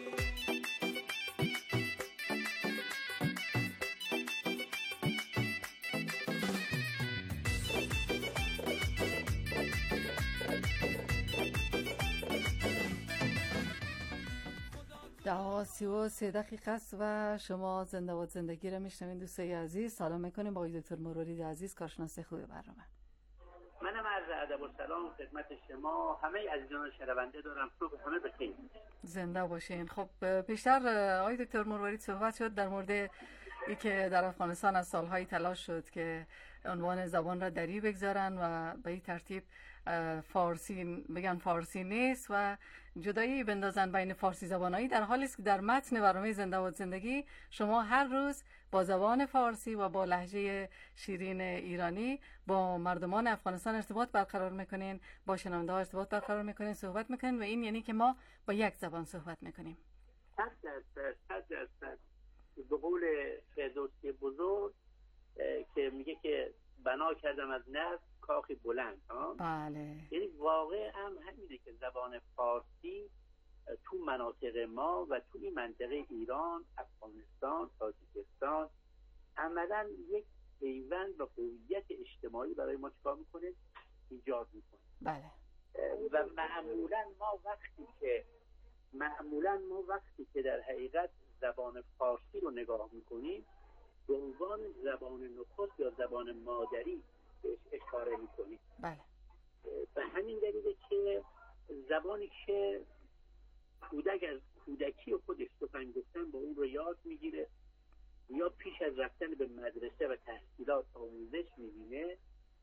ده سی و سه دقیقه است و شما زنده باد زندگی را میشنوین. دوستای عزیز سلام میکنیم با آقای دکتر مروری عزیز، کارشناس خوب برنامه. منم عرض ادب و سلام خدمت شما همه عزیزان شنونده دارم. صبح همه بخیر. زنده باشین. خب بیشتر آقای دکتر مروری صحبت شد در مورد ای که در افغانستان از سالهای تلاش شد که عنوان زبان را دری بگذارن و به این ترتیب فارسی بگن فارسی نیست و جدایی بندازن بین فارسی زبانایی، در حالی است که در متن برنامه زنده باد زندگی شما هر روز با زبان فارسی و با لهجه شیرین ایرانی با مردمان افغانستان ارتباط برقرار میکنین، با شنونده ها ارتباط برقرار میکنین، صحبت میکنین و این یعنی که ما با یک زبان صحبت میکنیم. صد درصد صد درصد به قول فردوسی بزرگ که میگه که بنا کردم از نفس کاخی بلند. ها بله. یعنی واقع هم همینه که زبان فارسی تو مناطق ما و تو این منطقه ایران، افغانستان، تاجیکستان عملا یک پیوند و هویت اجتماعی برای ما چیکار میکنه؟ ایجاد میکنه. بله. و معمولا ما وقتی که معمولا ما وقتی که در حقیقت زبان فارسی رو نگاه میکنیم به عنوان زبان نخست یا زبان مادری بهش اشاره میکنیم. بله. به همین دلیله که زبانی که کودک از کودکی خودش سخن گفتن با اون رو یاد میگیره یا پیش از رفتن به مدرسه و تحصیلات آموزش میبینه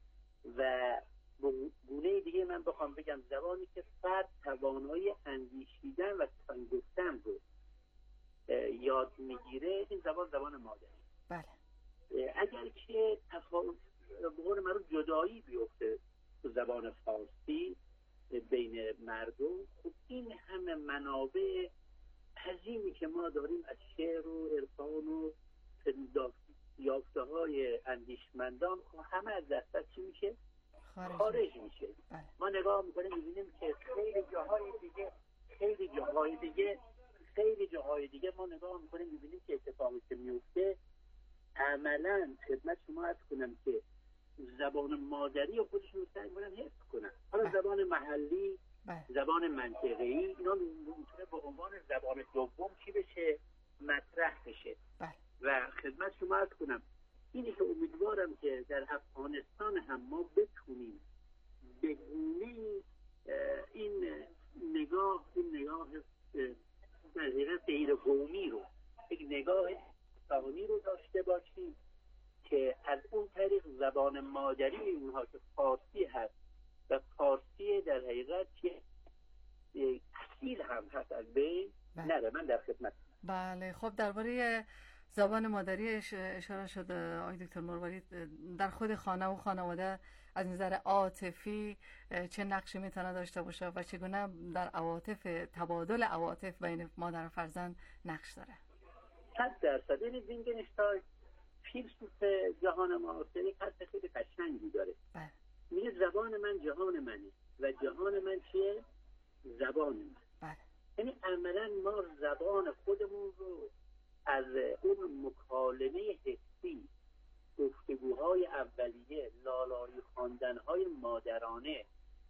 و به گونه دیگه من بخوام بگم زبانی که فرد توانایی اندیشیدن و سخن گفتن رو یاد میگیره، این زبان زبان مادری. بله. اگر که تفاوت به قول معروف جدایی بیفته تو زبان فارسی بین مردم، خب این همه منابع عظیمی که ما داریم از شعر و عرفان و یافته های اندیشمندان خب همه از دست چی میشه؟ خارج, خارج میشه. بله. ما نگاه میکنیم میبینیم که خیلی جاهای دیگه خیلی جاهای دیگه خیلی جاهای دیگه ما نگاه میکنیم میبینیم که اتفاقی که میفته عملا خدمت شما عرض کنم که زبان مادری خودشون سعی میکنن حفظ کنن. حالا بله. زبان محلی بله. زبان منطقه‌ای اینا میتونه به عنوان زبان دوم چی بشه؟ مطرح بشه. بله. و خدمت شما عرض کنم اینی که امیدوارم که در افغانستان هم ما بتونیم به گونه‌ای این نگاه این نگاه در حقیقت غیر قومی رو یک نگاه انسانی رو داشته باشیم که از اون طریق زبان مادری اونها که فارسی هست و فارسی در حقیقت که اصیل هم هست از بین نره. من در خدمت. بله. خب درباره زبان مادری اشاره شده آقای دکتر مروری، در خود خانه و خانواده از نظر عاطفی چه نقشی میتونه داشته باشه و چگونه در عواطف تبادل عواطف بین مادر و فرزند نقش داره؟ صد درصد. این وینگنشتاین فیلسوف جهان معاصر یک حرف خیلی قشنگی داره. بله. میگه زبان من جهان منه و جهان من چیه؟ زبان من. بله. یعنی عملا ما زبان خودمون رو از اون مکالمه حسی، گفتگوهای اولیه، لالایی خواندنهای مادرانه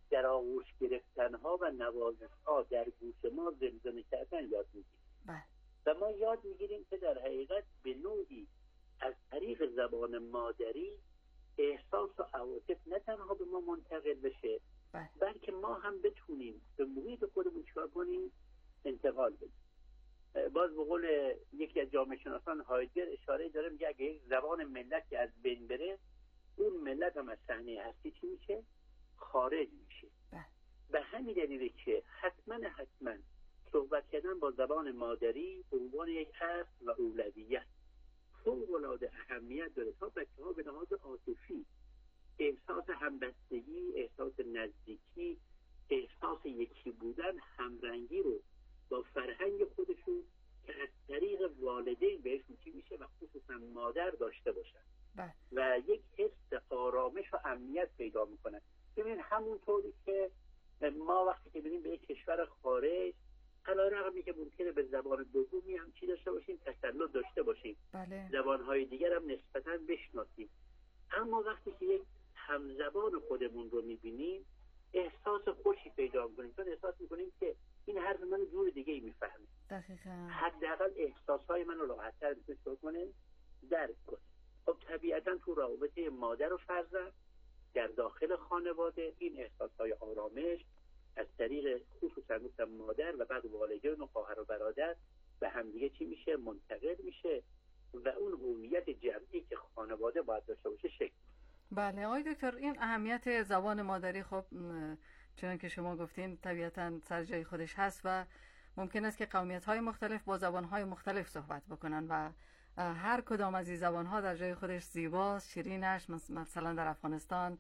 در آغوش گرفتن ها و نوازش ها در گوش ما زمزمه کردن یاد میگیریم و ما یاد میگیریم که در حقیقت به نوعی از طریق زبان مادری احساس و عواطف نه تنها به ما منتقل بشه بلکه ما هم بتونیم به محیط خودمون چیکار کنیم، انتقال بدیم. باز به قول یکی از جامعه شناسان هایدگر اشاره داره، میگه اگه یک زبان ملت که از بین بره، اون ملت هم از صحنه هستی چی میشه؟ خارج میشه. به همین دلیله که حتما حتما صحبت کردن با زبان مادری به عنوان یک اصل و اولویت فوق‌العاده اهمیت داره تا بچه‌ها به لحاظ عاطفی احساس همبستگی، احساس نزدیکی، احساس یکی بودن، همرنگی رو با فرهنگ خودشون که از طریق والدین بهشون چی میشه و خصوصا مادر داشته باشن و یک حس آرامش و امنیت پیدا میکنن. ببینید همونطوری که ما وقتی که بریم به یک کشور خارج، علیرغمی که ممکنه به زبان دومی هم چی داشته باشیم، تسلط داشته باشیم، بله. زبانهای دیگر هم نسبتاً بشناسیم، اما وقتی که یک همزبان خودمون رو میبینیم احساس خوشی پیدا میکنیم، چون احساس میکنیم که این حرف من جور دیگه ای میفهمه، دقیقاً حداقل احساسهای من رو راحت‌تر میتونه کنه درک کنه. خب طبیعتاً تو رابطه مادر و فرزند در داخل خانواده این احساسهای آرامش از طریق خصوصا گفتم مادر و بعد والدین و خواهر و برادر به همدیگه چی میشه؟ منتقل میشه و اون هویت جمعی که خانواده باید داشته باشه شکل. بله آقای دکتر، این اهمیت زبان مادری خب چون که شما گفتین طبیعتاً سر جای خودش هست و ممکن است که قومیت‌های مختلف با زبان‌های مختلف صحبت بکنن و هر کدام از این زبان‌ها در جای خودش زیباست، شیرینش. مثلا در افغانستان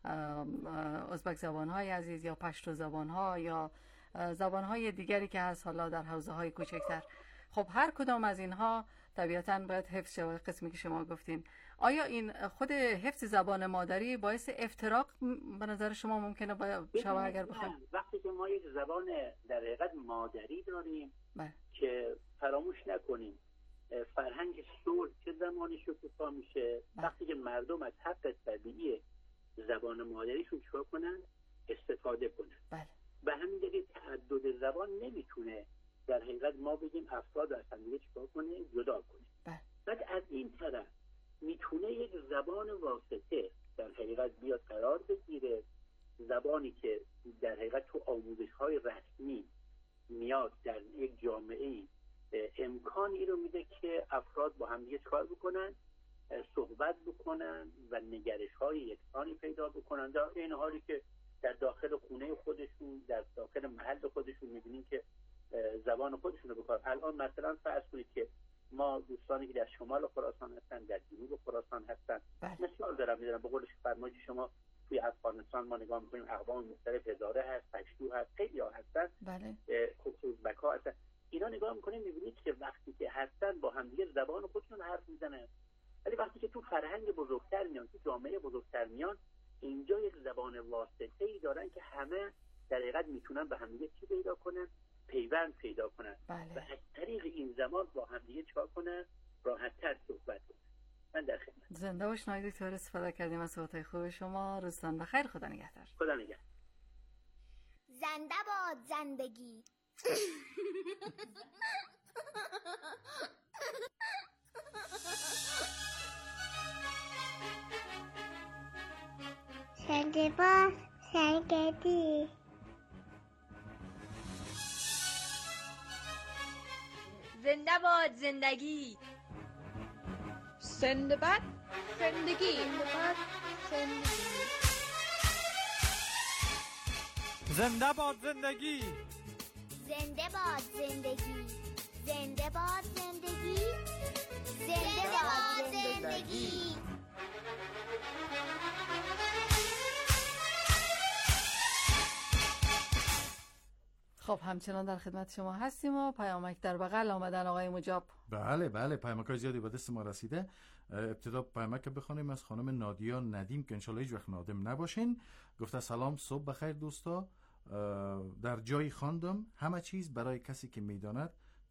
ازبک زبان‌های عزیز یا پشتو زبان‌ها یا زبان‌های دیگری که هست حالا در حوزه‌های کوچکتر. خب هر کدام از اینها طبیعتاً باید حفظ شه. قسمی که شما گفتین، آیا این خود حفظ زبان مادری باعث افتراق به نظر شما ممکنه شود اگر بخوایم؟ وقتی که ما یک زبان در حقیقت مادری داریم بله. که فراموش نکنیم فرهنگ صلح چه زمانی شکوفا میشه؟ بله. وقتی که مردم از حق طبیعی زبان مادریشون چیکار کنن؟ استفاده کنن. بله. به همین دلیل تعدد زبان نمیتونه در حقیقت ما بگیم افراد از هم دیگه چیکار کنه؟ جدا کنه. بله. بعد از این طرف میتونه یک زبان واسطه در حقیقت بیاد قرار بگیره، زبانی که در حقیقت تو آموزش‌های رسمی میاد در یک جامعه امکانی رو میده که افراد با هم دیگه کار بکنن، صحبت بکنن و نگرش‌های یکسانی پیدا بکنن، در این حالی که در داخل خونه خودشون، در داخل محل خودشون می‌بینیم که زبان خودشون رو بکار. الان مثلا فرض کنید که ما دوستانی که در شمال خراسان هستن، در جنوب خراسان هستن، مثال دارم میذارم، به قول فرمایش شما توی افغانستان ما نگاه میکنیم اقوام مختلف، هزاره هست، پشتو هست، خیلی ها هستن، بله. ازبک ها هستن. اینا نگاه میکنیم میبینید که وقتی که هستن با همدیگه زبان خودشون حرف میزنن، ولی وقتی که تو فرهنگ بزرگتر میان، تو جامعه بزرگتر میان، اینجا یک زبان واسطه‌ای دارن که همه در حقیقت میتونن به همدیگه چی پیدا کنن؟ پیوند پیدا کنن. بله. و از طریق این زمان با همدیگه چیکار کنن؟ راحت‌تر صحبت کنن. من در خدمت. زنده باش نایب دکتر، استفاده کردیم از صحبت‌های خوب شما. روزتان بخیر، خدا نگهدار. خدا نگهدار. زنده باد زندگی. زنده باد زندگی. زنده باد زندگی. زنده باد زندگی. زنده باد زندگی. زنده باد زندگی. زنده باد زندگی. زنده باد زندگی. خب همچنان در خدمت شما هستیم و پیامک در بغل آمدن آقای مجاب. بله بله پیامک‌های زیادی به دست ما رسیده. ابتدا پیامک بخونیم از خانم نادیا ندیم که انشالله هیچ وقت نادم نباشین. گفته سلام، صبح بخیر دوستا. در جایی خواندم همه چیز برای کسی که میداند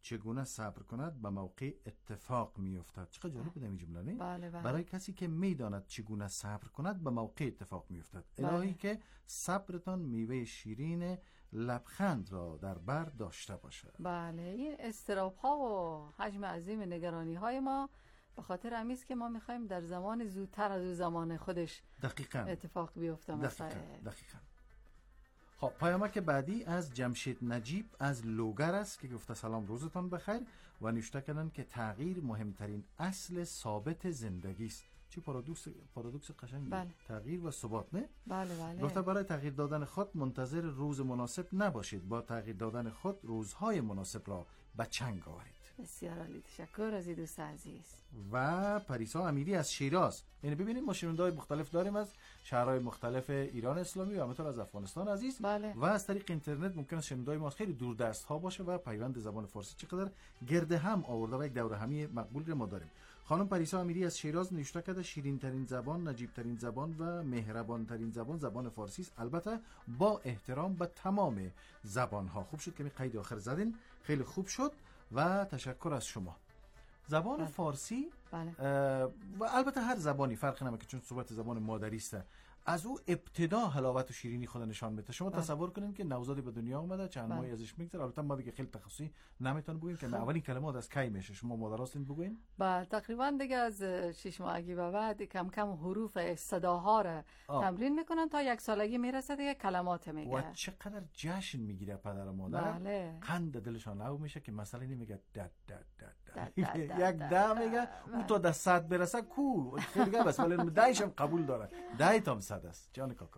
چگونه صبر کند به موقع اتفاق میافتد. چقدر جالب بود این جمله نه؟ بله بله. برای کسی که میداند چگونه صبر کند به موقع اتفاق میافتد. بله. الهی که صبرتان میوه شیرین لبخند را در بر داشته باشد. بله، این استراب ها و حجم عظیم نگرانی های ما به خاطر همیست که ما میخوایم در زمان زودتر از اون زمان خودش دقیقاً اتفاق بیفته. دقیقاً دقیقاً. خب پیامک بعدی از جمشید نجیب از لوگر است که گفته سلام روزتان بخیر و نوشته کردن که تغییر مهمترین اصل ثابت زندگی است. چه پارادوکس پارادوکس قشنگی. بله. تغییر و ثبات نه؟ بله بله. گفته برای تغییر دادن خود منتظر روز مناسب نباشید، با تغییر دادن خود روزهای مناسب را به چنگ آورید. بسیار عالی، تشکر از این دوست عزیز. و پریسا امیری از شیراز. یعنی ببینید ما شنونده‌های مختلف داریم از شهرهای مختلف ایران اسلامی و همینطور از افغانستان عزیز. بله. و از طریق اینترنت ممکن است شنونده‌های ما خیلی دور دست ها باشه و پیوند زبان فارسی چقدر گرد هم آورده و یک دوره همی مقبول رو ما داریم. خانم پریسا امیری از شیراز نوشته کرده شیرین ترین زبان، نجیب ترین زبان و مهربان ترین زبان زبان فارسی است، البته با احترام به تمام زبان ها. خوب شد که می قید آخر زدین، خیلی خوب شد و تشکر از شما. زبان بله. فارسی بله. و البته هر زبانی فرق نمیکنه چون صحبت زبان مادری است، از او ابتدا حلاوت و شیرینی خود نشان میده. شما بله. تصور کنین که نوزادی به دنیا اومده چند بله. ماهی ازش میگذره، البته ما دیگه خیلی تخصصی نمیتونیم بگیم که اولین کلمات از کی میشه. شما مادراستین بگوین؟ بله تقریبا دیگه از شش ماهگی به بعد کم کم حروف صداها را تمرین میکنن تا یک سالگی میرسه دیگه کلمات میگه. و چقدر جشن میگیره پدر و مادر. بله. قند دلشان او میشه که مثلا نمیگه دد دد دد یک ده میگه او تا ده صد برسه کو خیلی گه بس ولی دهش هم قبول داره. ده تام صد است جان کاکا.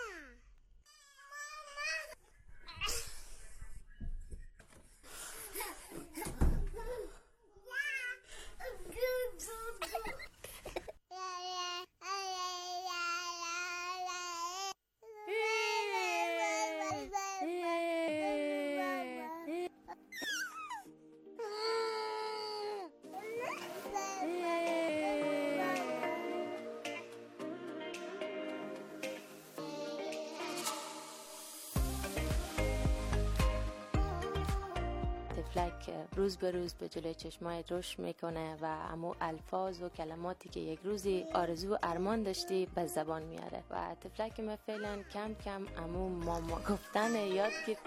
تفلک روز به روز به جلوی چشمایت رشد میکنه و امو الفاظ و کلماتی که یک روزی آرزو و ارمان داشتی به زبان میاره و تفلک ما فعلا کم کم امو ماما گفتن یاد گرفت.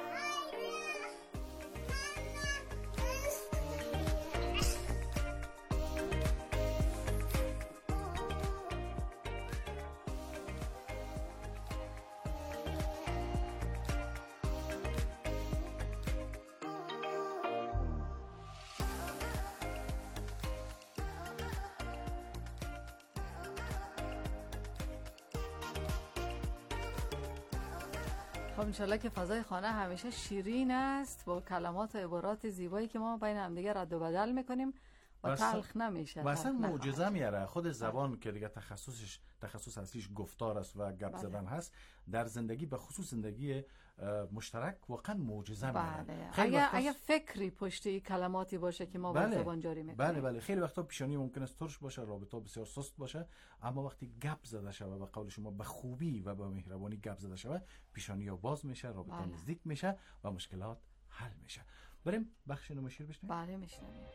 خب انشالله که فضای خانه همیشه شیرین است با کلمات و عبارات زیبایی که ما بین هم دیگه رد و بدل میکنیم و تلخ نمیشه. و اصلا معجزه میاره خود زبان که دیگه تخصصش تخصص اصلیش گفتار است و گپ زدن هست، در زندگی به خصوص زندگی مشترک واقعا معجزه میاره. بله. اگه اگه فکری پشت کلماتی باشه که ما با بله. زبان جاری میکنیم. بله بله خیلی وقتا پیشانی ممکن است ترش باشه، رابطه بسیار سست باشه، اما وقتی گپ زده شود و قول شما به خوبی و به مهربانی گپ زده شود، پیشانی ها باز میشه، رابطه بله. نزدیک میشه و مشکلات حل میشه. بریم بخش نمای شیر بشنویم. بله میشنویم.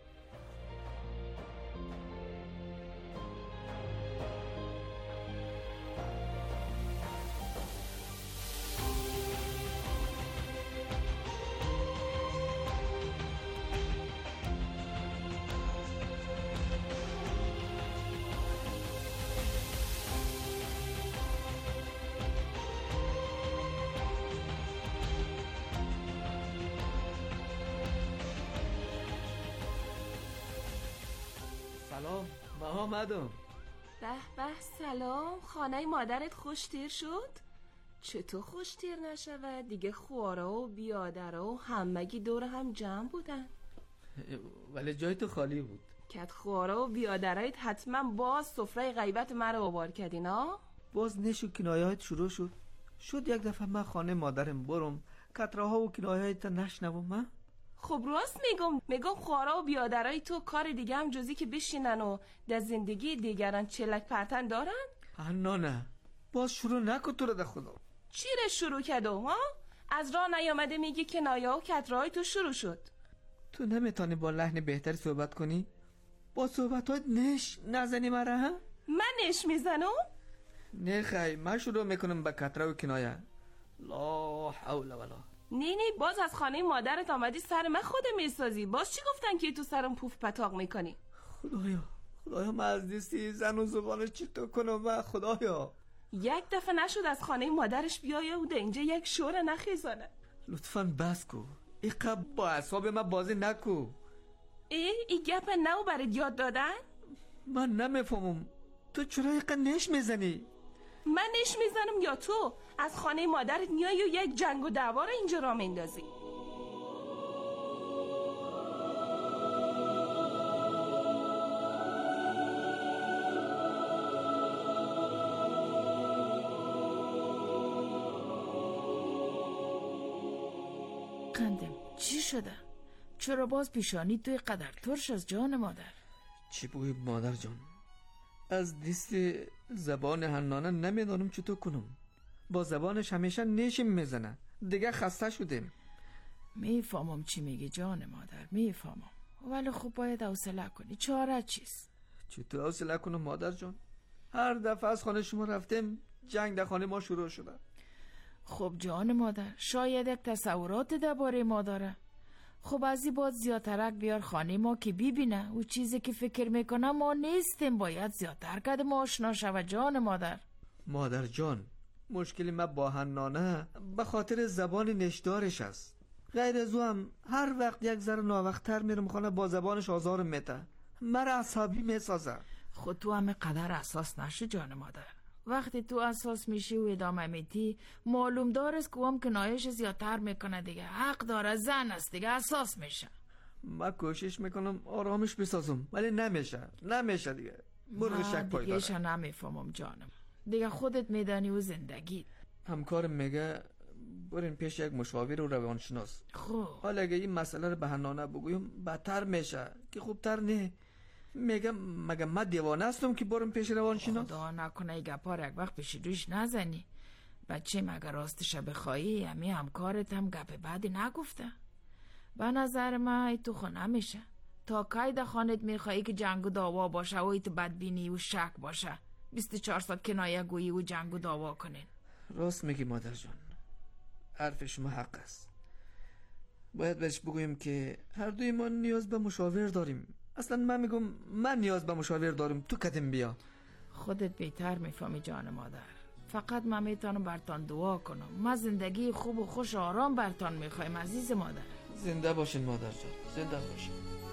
سلام، ما آمدم. به به سلام، خانه مادرت خوش تیر شد؟ چطور خوش تیر نشود؟ دیگه خوارا و بیادرها و همگی دور هم جمع بودن. ولی جای تو خالی بود. کت خوارا و بیادرهایت حتما باز سفره غیبت مرا آوار کردین ها؟ باز نشو کنایهایت شروع شد. شد یک دفعه من خانه مادرم برم کتراها و کنایهایت نشنوم من؟ خب راست میگم میگم خوارا و بیادرای تو کار دیگه هم جزی که بشینن و در زندگی دیگران چلک پرتن دارن؟ نه نه باز شروع نکن تو رو ده خدا. چی رو شروع کردم ها؟ از راه نیامده میگی کنایه و کتراهای تو شروع شد. تو نمیتونی با لحن بهتری صحبت کنی؟ با صحبتات نش نزنی مرا ها؟ من نش میزنم؟ نه خی، من شروع میکنم به کتره و کنایه. لا حول ولا. نه نه، باز از خانه مادرت آمدی سر من خودت میسازی. باز چی گفتن که تو سرم پوف پتاق میکنی؟ خدایا خدایا من از دیستی زن و زبانش چی تو کنم من خدایا. یک دفعه نشد از خانه مادرش بیایه و اینجا یک شور نخیزانه. لطفاً بس کو، ایقا با اعصاب من بازی نکو. ای ای گپ نو برات یاد دادن؟ من نمیفهمم تو چرا ایقا نش میزنی؟ من نش میزنم یا تو از خانه مادرت میای و یک جنگ و دعوا رو اینجا را میندازی؟ قندم چی شده؟ چرا باز پیشانی توی قدر ترش از جان مادر؟ چی بوی مادر جان؟ از دیست زبان حنانه نمیدانم چطور کنم. با زبانش همیشه نیشم میزنه. دیگه خسته شدیم. میفهمم چی میگی جان مادر، میفهمم، ولی خب باید حوصله کنی. چاره چیست؟ چطور حوصله کنم مادر جان؟ هر دفعه از خانه شما رفتیم جنگ در خانه ما شروع شده. خب جان مادر، شاید یک تصورات درباره ما داره. خب از این بعد زیادترک بیار خانه ما که ببینه و چیزی که فکر میکنه ما نیستیم. باید زیادتر کده ما آشنا شود جان مادر. مادر جان، مشکلی من با حنانه به خاطر زبان نشدارش است. غیر از او هم هر وقت یک ذره ناوقت‌تر میرم خانه با زبانش آزار میده، مرا عصبی میسازه. خود تو همه قدر اساس نشو جان مادر. وقتی تو اساس میشی و ادامه میدی معلوم دار است که هم کنایش زیادتر میکنه دیگه. حق داره، زن است دیگه، اساس میشه. من کوشش میکنم آرامش بسازم ولی نمیشه نمیشه دیگه. مرغ شک پای دیگه ش نمیفهمم جانم. دیگه خودت میدانی و زندگی. همکارم میگه برین پیش یک مشاور و روانشناس. خب حالا اگه این مسئله رو به حنانه بگویم بدتر میشه که خوبتر نه. میگم مگه من دیوانه هستم که برم پیش روانشناس؟ خدا نکنه ای گپار یک وقت پیش روش نزنی. بچه مگه راستش بخوایی همی همکارت هم گپ بعدی نگفته؟ به نظر من ای تو خونه میشه. تا کی در خانت میخوایی که جنگ و دعوا باشه و ایت بدبینی و شک باشه؟ بیست و چهار ساعت کنایه گویی و جنگ و دعوا کنین. راست میگی مادر جان، حرف شما حق است. باید بهش بگویم که هر دوی ما نیاز به مشاور داریم. اصلا من میگم من نیاز به مشاور دارم، تو کدم بیا. خودت بهتر میفهمی جان مادر. فقط من میتونم برتان دعا کنم. ما زندگی خوب و خوش آرام برتان میخوایم عزیز مادر. زنده باشین مادر جان، زنده باشین.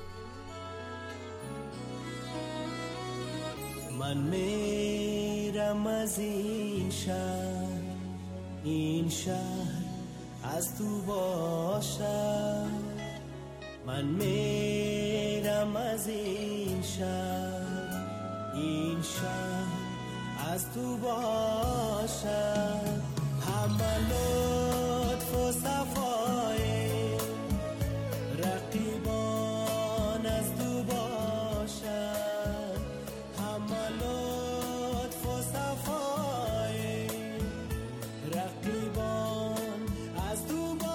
من میرم از این شهر، این شهر از تو باشد. من میرم از این شهر، این شهر از تو باشد. همه لطف و صفای رقیبان از تو باشد. همه لطف و صفای رقیبان از تو باشد.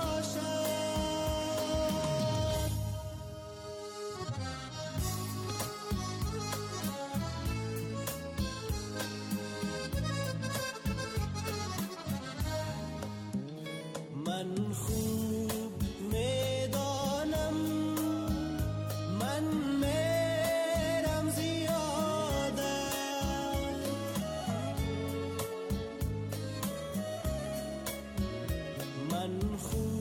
من خوب میدانم من میرم زیاده. من خوب